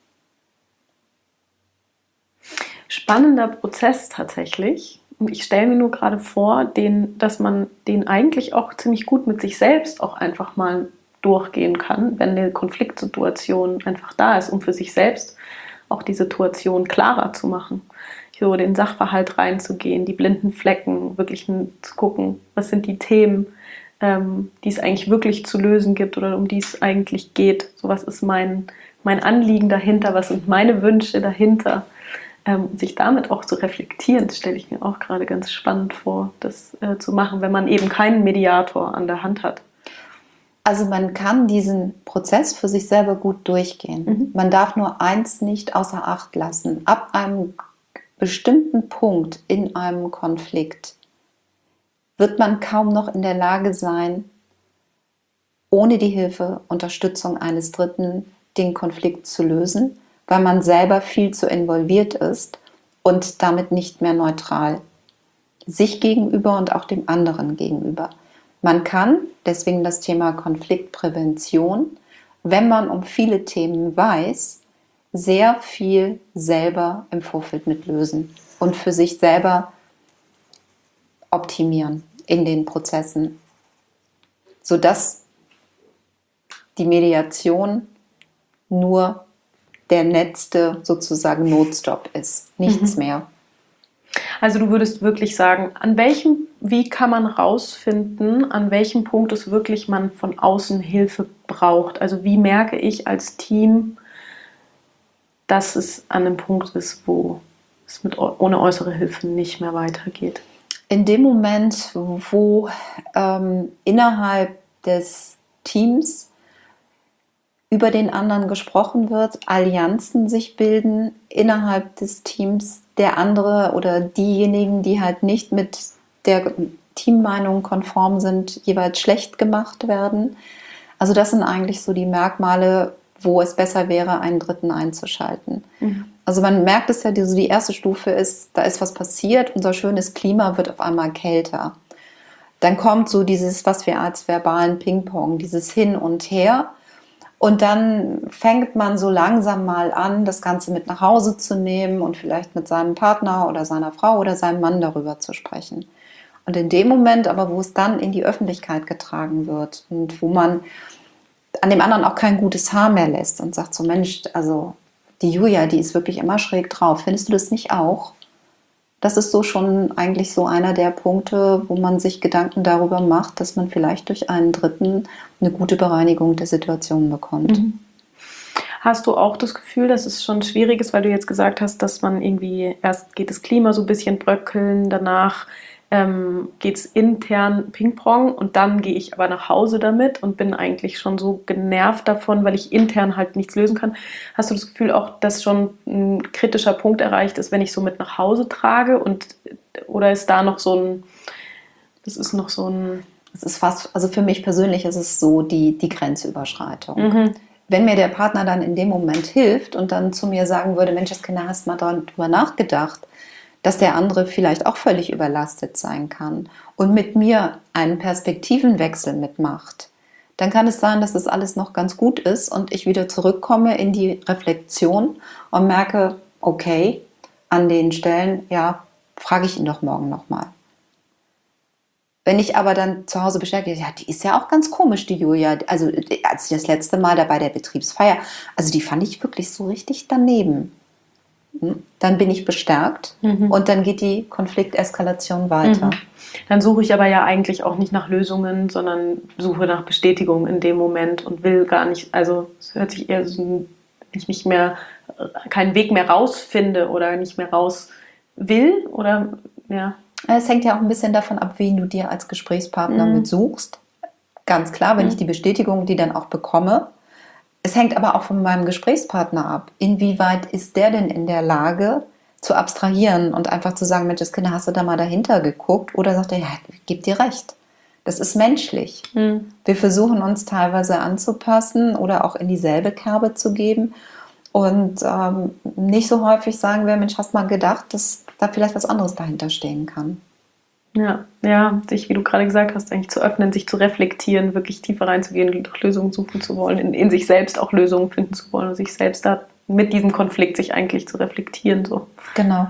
Spannender Prozess tatsächlich. Und ich stelle mir nur gerade vor, den, dass man den eigentlich auch ziemlich gut mit sich selbst auch einfach mal durchgehen kann, wenn eine Konfliktsituation einfach da ist, um für sich selbst auch die Situation klarer zu machen. So den Sachverhalt reinzugehen, die blinden Flecken, wirklich zu gucken, was sind die Themen, ähm, die es eigentlich wirklich zu lösen gibt oder um die es eigentlich geht. So, was ist mein, mein Anliegen dahinter, was sind meine Wünsche dahinter? Ähm, sich damit auch zu reflektieren, das stelle ich mir auch gerade ganz spannend vor, das äh, zu machen, wenn man eben keinen Mediator an der Hand hat. Also man kann diesen Prozess für sich selber gut durchgehen. Mhm. Man darf nur eins nicht außer Acht lassen. Ab einem bestimmten Punkt in einem Konflikt wird man kaum noch in der Lage sein, ohne die Hilfe, Unterstützung eines Dritten den Konflikt zu lösen, weil man selber viel zu involviert ist und damit nicht mehr neutral. Sich gegenüber und auch dem anderen gegenüber. Man kann, deswegen das Thema Konfliktprävention, wenn man um viele Themen weiß, sehr viel selber im Vorfeld mitlösen und für sich selber optimieren in den Prozessen, sodass die Mediation nur der letzte sozusagen Notstopp ist, nichts mhm. mehr. Also du würdest wirklich sagen, an welchem, wie kann man rausfinden, an welchem Punkt es wirklich man von außen Hilfe braucht? Also wie merke ich als Team, dass es an einem Punkt ist, wo es mit, ohne äußere Hilfe nicht mehr weitergeht? In dem Moment, wo ähm, innerhalb des Teams über den anderen gesprochen wird, Allianzen sich bilden innerhalb des Teams, der andere oder diejenigen, die halt nicht mit der Teammeinung konform sind, jeweils schlecht gemacht werden. Also das sind eigentlich so die Merkmale, wo es besser wäre, einen Dritten einzuschalten. Mhm. Also man merkt es ja, die, so die erste Stufe ist, da ist was passiert, unser schönes Klima wird auf einmal kälter. Dann kommt so dieses, was wir als verbalen Ping-Pong, dieses Hin und Her. Und dann fängt man so langsam mal an, das Ganze mit nach Hause zu nehmen und vielleicht mit seinem Partner oder seiner Frau oder seinem Mann darüber zu sprechen. Und in dem Moment aber, wo es dann in die Öffentlichkeit getragen wird und wo man an dem anderen auch kein gutes Haar mehr lässt und sagt so, Mensch, also die Julia, die ist wirklich immer schräg drauf. Findest du das nicht auch? Das ist so schon eigentlich so einer der Punkte, wo man sich Gedanken darüber macht, dass man vielleicht durch einen Dritten eine gute Bereinigung der Situation bekommt. Hast du auch das Gefühl, dass es schon schwierig ist, weil du jetzt gesagt hast, dass man irgendwie, erst geht das Klima so ein bisschen bröckeln, danach ähm, geht es intern Ping-Pong und dann gehe ich aber nach Hause damit und bin eigentlich schon so genervt davon, weil ich intern halt nichts lösen kann. Hast du das Gefühl auch, dass schon ein kritischer Punkt erreicht ist, wenn ich so mit nach Hause trage und oder ist da noch so ein, das ist noch so ein... Es ist fast, also für mich persönlich ist es so die, die Grenzüberschreitung. Mhm. Wenn mir der Partner dann in dem Moment hilft und dann zu mir sagen würde, Mensch, das Kinder, hast mal darüber nachgedacht, dass der andere vielleicht auch völlig überlastet sein kann und mit mir einen Perspektivenwechsel mitmacht, dann kann es sein, dass das alles noch ganz gut ist und ich wieder zurückkomme in die Reflexion und merke, okay, an den Stellen, ja, frage ich ihn doch morgen nochmal. Wenn ich aber dann zu Hause bestätige, ja, die ist ja auch ganz komisch, die Julia. Also als ich das letzte Mal da bei der Betriebsfeier, also die fand ich wirklich so richtig daneben. Dann bin ich bestärkt mhm. und dann geht die Konflikteskalation weiter. Mhm. Dann suche ich aber ja eigentlich auch nicht nach Lösungen, sondern suche nach Bestätigung in dem Moment und will gar nicht, also es hört sich eher so, wenn ich nicht mehr, keinen Weg mehr rausfinde oder nicht mehr raus will oder, ja. Es hängt ja auch ein bisschen davon ab, wen du dir als Gesprächspartner mhm. mit suchst. Ganz klar, wenn mhm. ich die Bestätigung, die dann auch bekomme. Es hängt aber auch von meinem Gesprächspartner ab. Inwieweit ist der denn in der Lage, zu abstrahieren und einfach zu sagen, Mensch, das Kind, hast du da mal dahinter geguckt? Oder sagt er, ja, ich gebe dir recht. Das ist menschlich. Mhm. Wir versuchen uns teilweise anzupassen oder auch in dieselbe Kerbe zu geben. Und ähm, nicht so häufig sagen wir, Mensch, hast mal gedacht, dass da vielleicht was anderes dahinter stehen kann. Ja, ja, sich, wie du gerade gesagt hast, eigentlich zu öffnen, sich zu reflektieren, wirklich tiefer reinzugehen, Lösungen suchen zu wollen, in, in sich selbst auch Lösungen finden zu wollen und sich selbst da mit diesem Konflikt sich eigentlich zu reflektieren. So. Genau.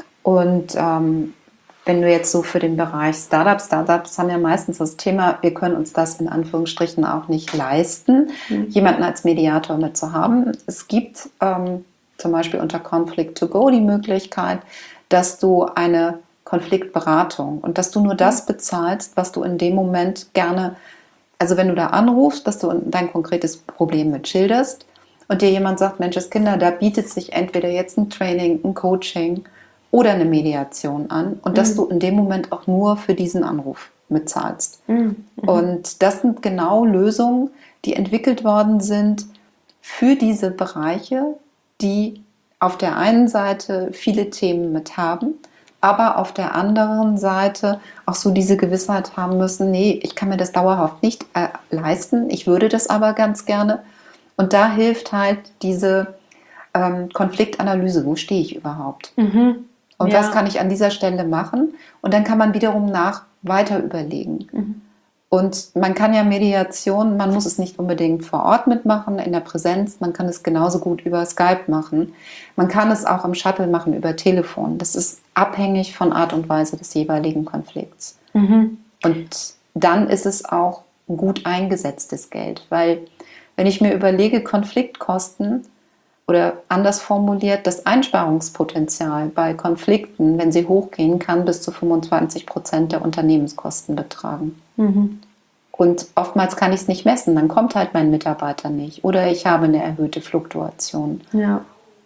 Und ähm, wenn du jetzt so für den Bereich Startups, Startups haben ja meistens das Thema, wir können uns das in Anführungsstrichen auch nicht leisten, mhm. jemanden als Mediator mit zu haben. Es gibt ähm, zum Beispiel unter Conflict to Go die Möglichkeit, dass du eine Konfliktberatung und dass du nur das bezahlst, was du in dem Moment gerne, also wenn du da anrufst, dass du dein konkretes Problem mit schilderst und dir jemand sagt, Mensch, das Kinder, da bietet sich entweder jetzt ein Training, ein Coaching oder eine Mediation an und mhm. dass du in dem Moment auch nur für diesen Anruf mitzahlst. Mhm. Und das sind genau Lösungen, die entwickelt worden sind für diese Bereiche, die auf der einen Seite viele Themen mit haben, aber auf der anderen Seite auch so diese Gewissheit haben müssen, nee, ich kann mir das dauerhaft nicht äh, leisten, ich würde das aber ganz gerne. Und da hilft halt diese ähm, Konfliktanalyse, wo stehe ich überhaupt? Mhm. Und ja. was kann ich an dieser Stelle machen? Und dann kann man wiederum nach weiter überlegen. Mhm. Und man kann ja Mediation, man muss es nicht unbedingt vor Ort mitmachen, in der Präsenz, man kann es genauso gut über Skype machen. Man kann es auch im Shuttle machen, über Telefon. Das ist abhängig von Art und Weise des jeweiligen Konflikts. Mhm. Und dann ist es auch gut eingesetztes Geld, weil wenn ich mir überlege, Konfliktkosten oder anders formuliert, das Einsparungspotenzial bei Konflikten, wenn sie hochgehen, kann bis zu fünfundzwanzig Prozent der Unternehmenskosten betragen. Mhm. Und oftmals kann ich es nicht messen, dann kommt halt mein Mitarbeiter nicht oder ich habe eine erhöhte Fluktuation. Ja.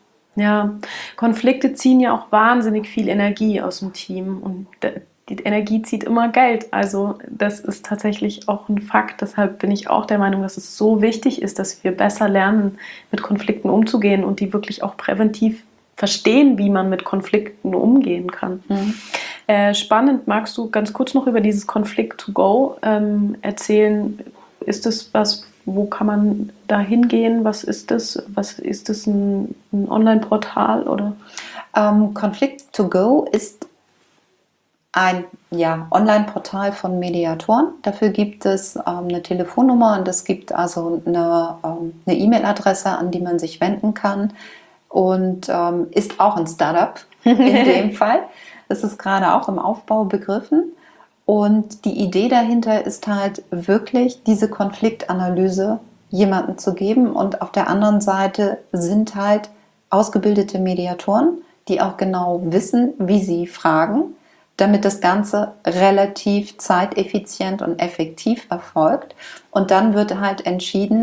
Ja, Konflikte ziehen ja auch wahnsinnig viel Energie aus dem Team und die Energie zieht immer Geld. Also das ist tatsächlich auch ein Fakt. Deshalb bin ich auch der Meinung, dass es so wichtig ist, dass wir besser lernen, mit Konflikten umzugehen und die wirklich auch präventiv verstehen, wie man mit Konflikten umgehen kann. Mhm. Äh, spannend, magst du ganz kurz noch über dieses Conflict to Go ähm, erzählen? Ist das was, wo kann man da hingehen? Was ist das? Was ist das, ein, ein Online-Portal oder? Ähm, Conflict to Go ist ein ja, Online-Portal von Mediatoren. Dafür gibt es ähm, eine Telefonnummer und es gibt also eine, ähm, eine E-Mail-Adresse, an die man sich wenden kann und ähm, ist auch ein Startup in dem Fall. Das ist gerade auch im Aufbau begriffen. Und die Idee dahinter ist halt wirklich, diese Konfliktanalyse jemandem zu geben. Und auf der anderen Seite sind halt ausgebildete Mediatoren, die auch genau wissen, wie sie fragen, damit das Ganze relativ zeiteffizient und effektiv erfolgt. Und dann wird halt entschieden,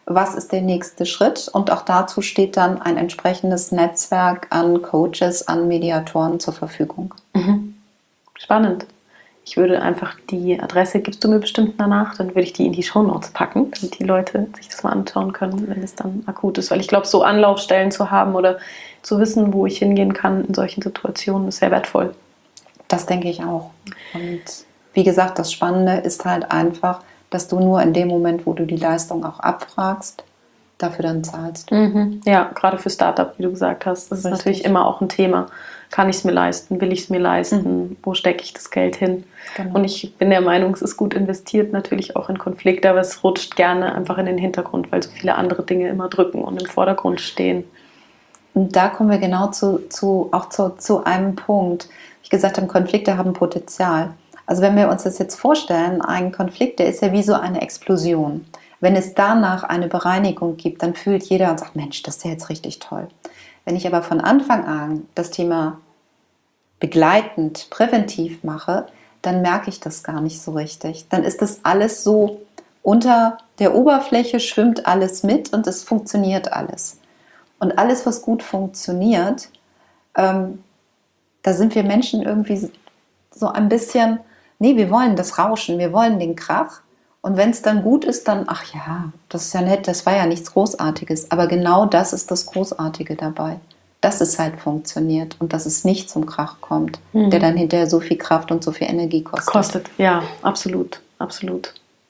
was ist der nächste Schritt? Und auch dazu steht dann ein entsprechendes Netzwerk an Coaches, an Mediatoren zur Verfügung. Mhm. Spannend. Ich würde einfach die Adresse, gibst du mir bestimmt danach, dann würde ich die in die Shownotes packen, damit die Leute sich das mal anschauen können, wenn es dann akut ist. Weil ich glaube, so Anlaufstellen zu haben oder zu wissen, wo ich hingehen kann in solchen Situationen, ist sehr wertvoll. Das denke ich auch. Und wie gesagt, das Spannende ist halt einfach, dass du nur in dem Moment, wo du die Leistung auch abfragst, dafür dann zahlst. Mhm. Ja, gerade für Startup, wie du gesagt hast, das ist Richtig. natürlich immer auch ein Thema. Kann ich es mir leisten? Will ich es mir leisten? Mhm. Wo stecke ich das Geld hin? Genau. Und ich bin der Meinung, es ist gut investiert, natürlich auch in Konflikte, aber es rutscht gerne einfach in den Hintergrund, weil so viele andere Dinge immer drücken und im Vordergrund stehen. Und da kommen wir genau zu, zu, auch zu, zu einem Punkt. Wie gesagt, Konflikte haben Potenzial. Also wenn wir uns das jetzt vorstellen, ein Konflikt, der ist ja wie so eine Explosion. Wenn es danach eine Bereinigung gibt, dann fühlt jeder und sagt, Mensch, das ist ja jetzt richtig toll. Wenn ich aber von Anfang an das Thema begleitend, präventiv mache, dann merke ich das gar nicht so richtig. Dann ist das alles so, unter der Oberfläche schwimmt alles mit und es funktioniert alles. Und alles, was gut funktioniert, ähm, da sind wir Menschen irgendwie so ein bisschen, nee, wir wollen das Rauschen, wir wollen den Krach. Und wenn es dann gut ist, dann, ach ja, das ist ja nett, das war ja nichts Großartiges. Aber genau das ist das Großartige dabei. Dass es halt funktioniert und dass es nicht zum Krach kommt, mhm. der dann hinterher so viel Kraft und so viel Energie kostet. Kostet, ja, absolut, absolut.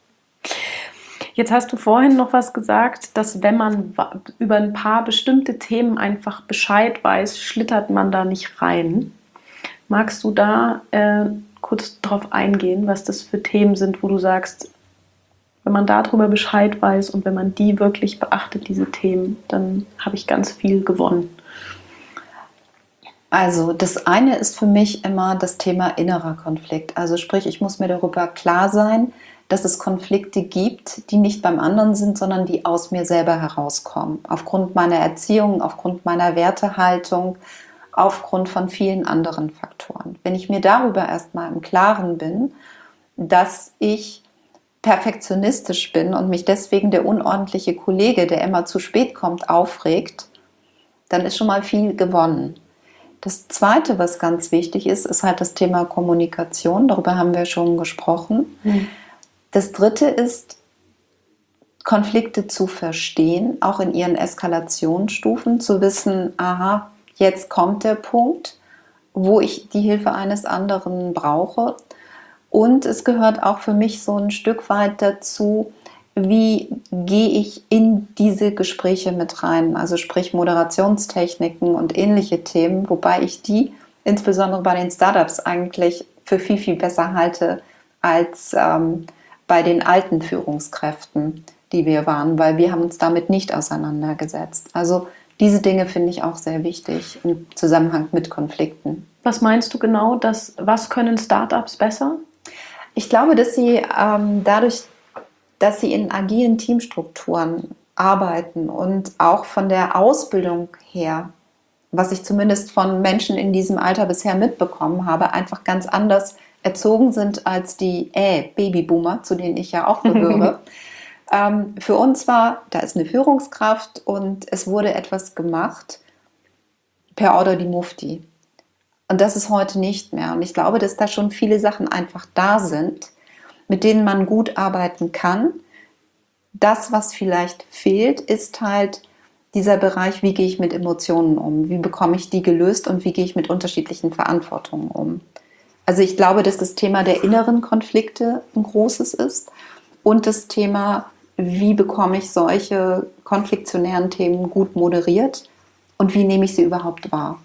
Jetzt hast du vorhin noch was gesagt, dass wenn man über ein paar bestimmte Themen einfach Bescheid weiß, schlittert man da nicht rein. Magst du da äh, kurz drauf eingehen, was das für Themen sind, wo du sagst, wenn man darüber Bescheid weiß und wenn man die wirklich beachtet, diese Themen, dann habe ich ganz viel gewonnen. Also das eine ist für mich immer das Thema innerer Konflikt. Also sprich, ich muss mir darüber klar sein, dass es Konflikte gibt, die nicht beim anderen sind, sondern die aus mir selber herauskommen. Aufgrund meiner Erziehung, aufgrund meiner Wertehaltung, aufgrund von vielen anderen Faktoren. Wenn ich mir darüber erstmal im Klaren bin, dass ich perfektionistisch bin und mich deswegen der unordentliche Kollege, der immer zu spät kommt, aufregt, dann ist schon mal viel gewonnen. Das Zweite, was ganz wichtig ist, ist halt das Thema Kommunikation. Darüber haben wir schon gesprochen. Mhm. Das Dritte ist, Konflikte zu verstehen, auch in ihren Eskalationsstufen, zu wissen, aha, jetzt kommt der Punkt, wo ich die Hilfe eines anderen brauche. Und es gehört auch für mich so ein Stück weit dazu, wie gehe ich in diese Gespräche mit rein, also sprich Moderationstechniken und ähnliche Themen, wobei ich die insbesondere bei den Startups eigentlich für viel, viel besser halte als ähm, bei den alten Führungskräften, die wir waren, weil wir haben uns damit nicht auseinandergesetzt. Also diese Dinge finde ich auch sehr wichtig im Zusammenhang mit Konflikten. Was meinst du genau, dass, was können Startups besser? Ich glaube, dass sie ähm, dadurch, dass sie in agilen Teamstrukturen arbeiten und auch von der Ausbildung her, was ich zumindest von Menschen in diesem Alter bisher mitbekommen habe, einfach ganz anders erzogen sind als die äh, Babyboomer, zu denen ich ja auch gehöre. ähm, für uns war, da ist eine Führungskraft und es wurde etwas gemacht per Order di Mufti. Und das ist heute nicht mehr. Und ich glaube, dass da schon viele Sachen einfach da sind, mit denen man gut arbeiten kann. Das, was vielleicht fehlt, ist halt dieser Bereich, wie gehe ich mit Emotionen um? Wie bekomme ich die gelöst und wie gehe ich mit unterschiedlichen Verantwortungen um? Also ich glaube, dass das Thema der inneren Konflikte ein großes ist und das Thema, wie bekomme ich solche konfliktionären Themen gut moderiert und wie nehme ich sie überhaupt wahr?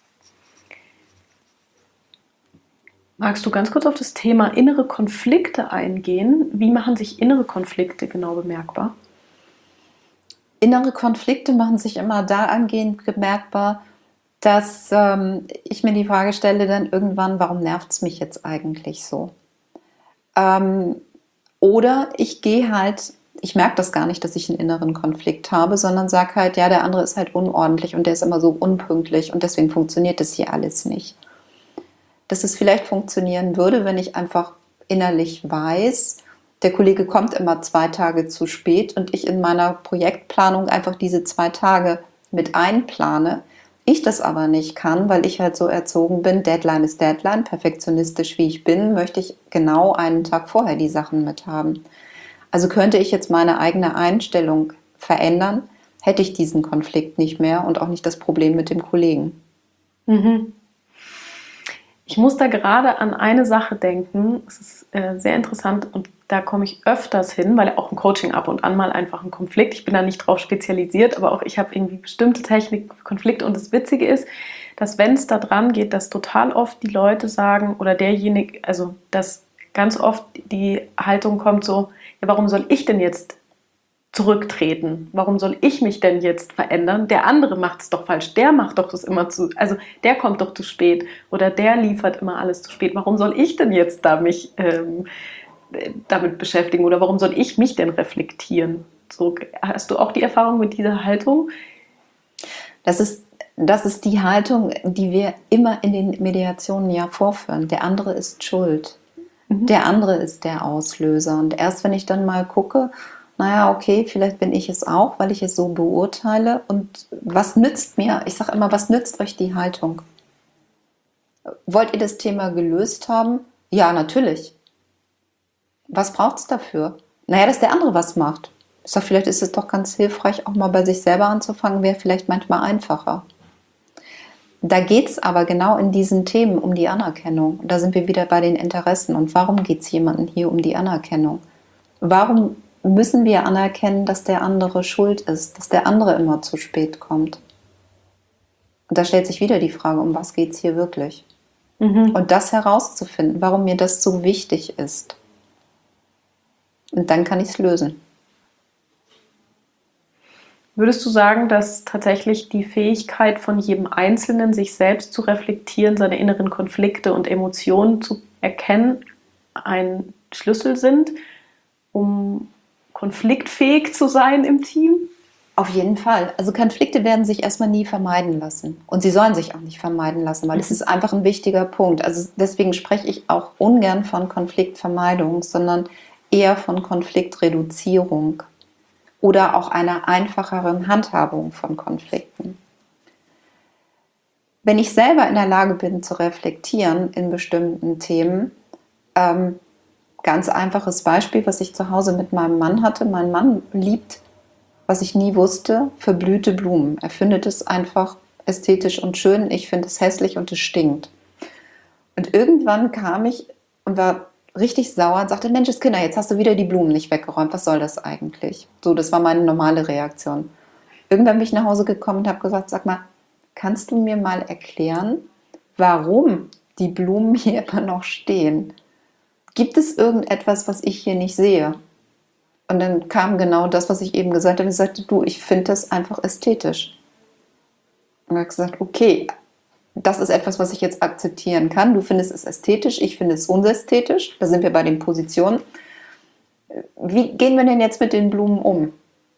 Magst du ganz kurz auf das Thema innere Konflikte eingehen? Wie machen sich innere Konflikte genau bemerkbar? Innere Konflikte machen sich immer da angehend bemerkbar, dass ähm, ich mir die Frage stelle dann irgendwann, warum nervt es mich jetzt eigentlich so? Ähm, oder ich gehe halt, ich merke das gar nicht, dass ich einen inneren Konflikt habe, sondern sage halt, ja, der andere ist halt unordentlich und der ist immer so unpünktlich und deswegen funktioniert das hier alles nicht. Dass es vielleicht funktionieren würde, wenn ich einfach innerlich weiß, der Kollege kommt immer zwei Tage zu spät und ich in meiner Projektplanung einfach diese zwei Tage mit einplane. Ich das aber nicht kann, weil ich halt so erzogen bin, Deadline ist Deadline, perfektionistisch wie ich bin, möchte ich genau einen Tag vorher die Sachen mit haben. Also könnte ich jetzt meine eigene Einstellung verändern, hätte ich diesen Konflikt nicht mehr und auch nicht das Problem mit dem Kollegen. Mhm. Ich muss da gerade an eine Sache denken, es ist äh, sehr interessant und da komme ich öfters hin, weil auch im Coaching ab und an mal einfach ein Konflikt, ich bin da nicht drauf spezialisiert, aber auch ich habe irgendwie bestimmte Technik für Konflikte und das Witzige ist, dass wenn es da dran geht, dass total oft die Leute sagen oder derjenige, also dass ganz oft die Haltung kommt so, ja, warum soll ich denn jetzt zurücktreten? Warum soll ich mich denn jetzt verändern? Der andere macht es doch falsch. Der macht doch das immer zu, also der kommt doch zu spät oder der liefert immer alles zu spät. Warum soll ich denn jetzt da mich ähm, damit beschäftigen oder warum soll ich mich denn reflektieren? So, hast du auch die Erfahrung mit dieser Haltung? Das ist, das ist die Haltung, die wir immer in den Mediationen ja vorführen. Der andere ist schuld. Mhm. Der andere ist der Auslöser. Und erst wenn ich dann mal gucke, naja, okay, vielleicht bin ich es auch, weil ich es so beurteile. Und was nützt mir, ich sage immer, was nützt euch die Haltung? Wollt ihr das Thema gelöst haben? Ja, natürlich. Was braucht es dafür? Naja, dass der andere was macht. Ich sage, vielleicht ist es doch ganz hilfreich, auch mal bei sich selber anzufangen, wäre vielleicht manchmal einfacher. Da geht es aber genau in diesen Themen um die Anerkennung. Und da sind wir wieder bei den Interessen. Und warum geht es jemandem hier um die Anerkennung? Warum müssen wir anerkennen, dass der andere schuld ist, dass der andere immer zu spät kommt? Und da stellt sich wieder die Frage, um was geht es hier wirklich? Mhm. Und das herauszufinden, warum mir das so wichtig ist. Und dann kann ich es lösen. Würdest du sagen, dass tatsächlich die Fähigkeit von jedem Einzelnen, sich selbst zu reflektieren, seine inneren Konflikte und Emotionen zu erkennen, ein Schlüssel sind, um konfliktfähig zu sein im Team? Auf jeden Fall. Also Konflikte werden sich erstmal nie vermeiden lassen. Und sie sollen sich auch nicht vermeiden lassen, weil es mhm. ist einfach ein wichtiger Punkt. Also deswegen spreche ich auch ungern von Konfliktvermeidung, sondern eher von Konfliktreduzierung oder auch einer einfacheren Handhabung von Konflikten. Wenn ich selber in der Lage bin zu reflektieren in bestimmten Themen, ähm, ganz einfaches Beispiel, was ich zu Hause mit meinem Mann hatte. Mein Mann liebt, was ich nie wusste, verblühte Blumen. Er findet es einfach ästhetisch und schön. Ich finde es hässlich und es stinkt. Und irgendwann kam ich und war richtig sauer und sagte, Mensch, Kinder, jetzt hast du wieder die Blumen nicht weggeräumt. Was soll das eigentlich? So, das war meine normale Reaktion. Irgendwann bin ich nach Hause gekommen und habe gesagt, sag mal, kannst du mir mal erklären, warum die Blumen hier immer noch stehen? Gibt es irgendetwas, was ich hier nicht sehe? Und dann kam genau das, was ich eben gesagt habe. Ich sagte, du, ich finde das einfach ästhetisch. Und er hat gesagt, okay, das ist etwas, was ich jetzt akzeptieren kann. Du findest es ästhetisch, ich finde es unästhetisch. Da sind wir bei den Positionen. Wie gehen wir denn jetzt mit den Blumen um?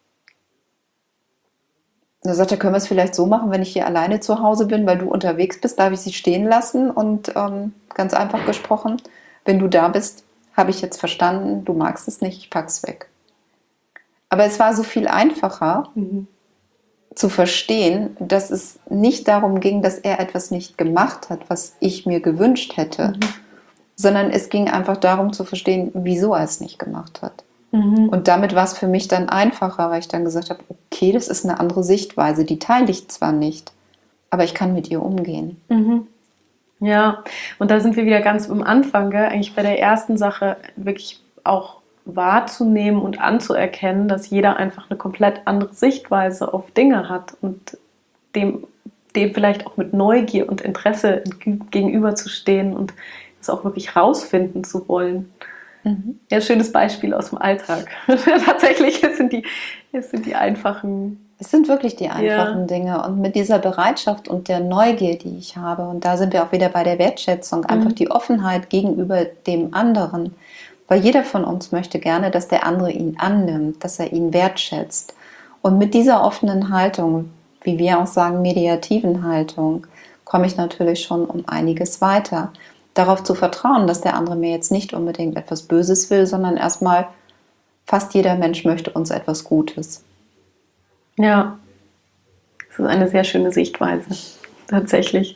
Da sagt er, können wir es vielleicht so machen, wenn ich hier alleine zu Hause bin, weil du unterwegs bist, darf ich sie stehen lassen? Und ähm, ganz einfach gesprochen, wenn du da bist, habe ich jetzt verstanden, du magst es nicht, ich pack's weg. Aber es war so viel einfacher mhm. zu verstehen, dass es nicht darum ging, dass er etwas nicht gemacht hat, was ich mir gewünscht hätte, mhm. sondern es ging einfach darum zu verstehen, wieso er es nicht gemacht hat. Mhm. Und damit war es für mich dann einfacher, weil ich dann gesagt habe, okay, das ist eine andere Sichtweise, die teile ich zwar nicht, aber ich kann mit ihr umgehen. Mhm. Ja, und da sind wir wieder ganz am Anfang, gell? Eigentlich bei der ersten Sache wirklich auch wahrzunehmen und anzuerkennen, dass jeder einfach eine komplett andere Sichtweise auf Dinge hat und dem, dem vielleicht auch mit Neugier und Interesse gegenüberzustehen und es auch wirklich rausfinden zu wollen. Mhm. Ja, schönes Beispiel aus dem Alltag. Tatsächlich es sind die, es sind die einfachen Es sind wirklich die einfachen ja. Dinge. Und mit dieser Bereitschaft und der Neugier, die ich habe, und da sind wir auch wieder bei der Wertschätzung, einfach mhm. die Offenheit gegenüber dem anderen. Weil jeder von uns möchte gerne, dass der andere ihn annimmt, dass er ihn wertschätzt. Und mit dieser offenen Haltung, wie wir auch sagen, mediativen Haltung, komme ich natürlich schon um einiges weiter. darauf zu vertrauen, dass der andere mir jetzt nicht unbedingt etwas Böses will, sondern erstmal, fast jeder Mensch möchte uns etwas Gutes. Ja, das ist eine sehr schöne Sichtweise, tatsächlich.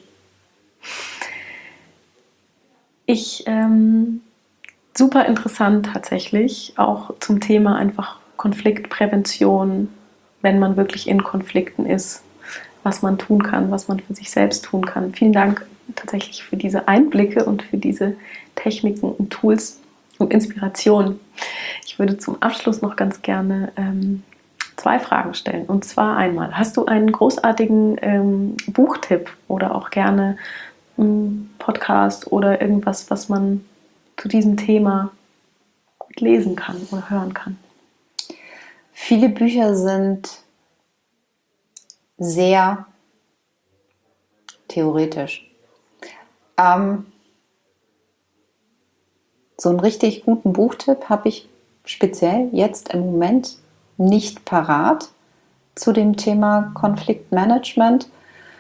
Ich, ähm, super interessant tatsächlich, auch zum Thema einfach Konfliktprävention, wenn man wirklich in Konflikten ist, was man tun kann, was man für sich selbst tun kann. Vielen Dank tatsächlich für diese Einblicke und für diese Techniken und Tools und Inspirationen. Ich würde zum Abschluss noch ganz gerne ähm, zwei Fragen stellen. Und zwar einmal, hast du einen großartigen ähm, Buchtipp oder auch gerne einen Podcast oder irgendwas, was man zu diesem Thema gut lesen kann oder hören kann? Viele Bücher sind sehr theoretisch. Ähm, so einen richtig guten Buchtipp habe ich speziell jetzt im Moment nicht parat zu dem Thema Konfliktmanagement.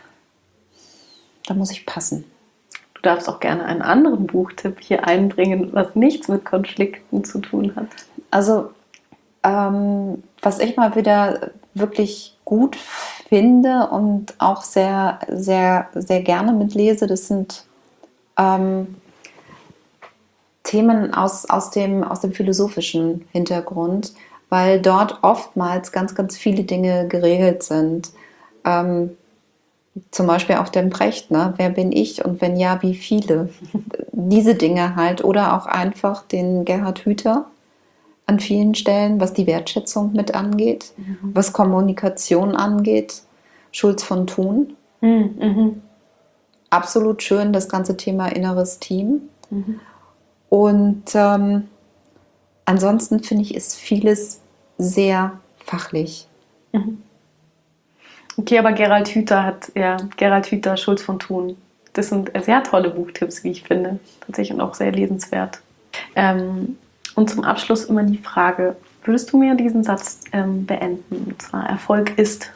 Da muss ich passen. Du darfst auch gerne einen anderen Buchtipp hier einbringen, was nichts mit Konflikten zu tun hat. Also, ähm, was ich mal wieder wirklich gut finde und auch sehr, sehr, sehr gerne mitlese, das sind ähm, Themen aus, aus, dem, aus dem philosophischen Hintergrund, weil dort oftmals ganz, ganz viele Dinge geregelt sind. Ähm, zum Beispiel auch den Brecht, ne? Wer bin ich und wenn ja, wie viele? Diese Dinge halt. Oder auch einfach den Gerhard Hüther an vielen Stellen, was die Wertschätzung mit angeht, mhm. was Kommunikation angeht. Schulz von Thun. Mhm. Absolut schön, das ganze Thema inneres Team. Mhm. Und ähm, ansonsten finde ich, ist vieles sehr fachlich. Mhm. Okay, aber Gerhard Hüther hat, ja, Gerhard Hüther, Schulz von Thun. Das sind sehr tolle Buchtipps, wie ich finde. Tatsächlich und auch sehr lesenswert. Ähm, und zum Abschluss immer die Frage, würdest du mir diesen Satz ähm, beenden? Und zwar, Erfolg ist?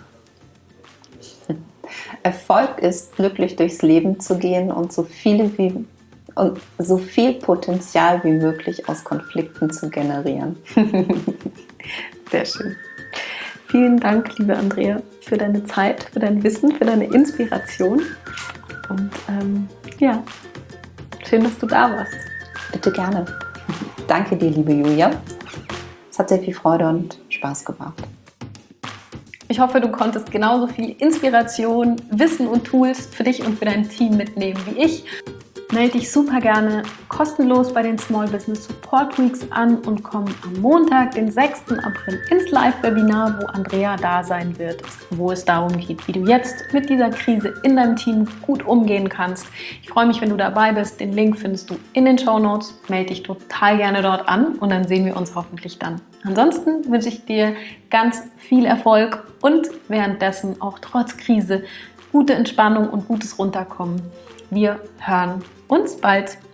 Erfolg ist, glücklich durchs Leben zu gehen und so viele wie und so viel Potenzial wie möglich aus Konflikten zu generieren. Sehr schön. Vielen Dank, liebe Andrea, für deine Zeit, für dein Wissen, für deine Inspiration. Und ähm, ja, schön, dass du da warst. Bitte gerne. Danke dir, liebe Julia. Es hat sehr viel Freude und Spaß gemacht. Ich hoffe, du konntest genauso viel Inspiration, Wissen und Tools für dich und für dein Team mitnehmen wie ich. Melde dich super gerne kostenlos bei den Small Business Support Weeks an und komm am Montag, den sechsten April, ins Live-Webinar, wo Andrea da sein wird, wo es darum geht, wie du jetzt mit dieser Krise in deinem Team gut umgehen kannst. Ich freue mich, wenn du dabei bist. Den Link findest du in den Shownotes. Melde dich total gerne dort an und dann sehen wir uns hoffentlich dann. Ansonsten wünsche ich dir ganz viel Erfolg und währenddessen auch trotz Krise gute Entspannung und gutes Runterkommen. Wir hören uns bald.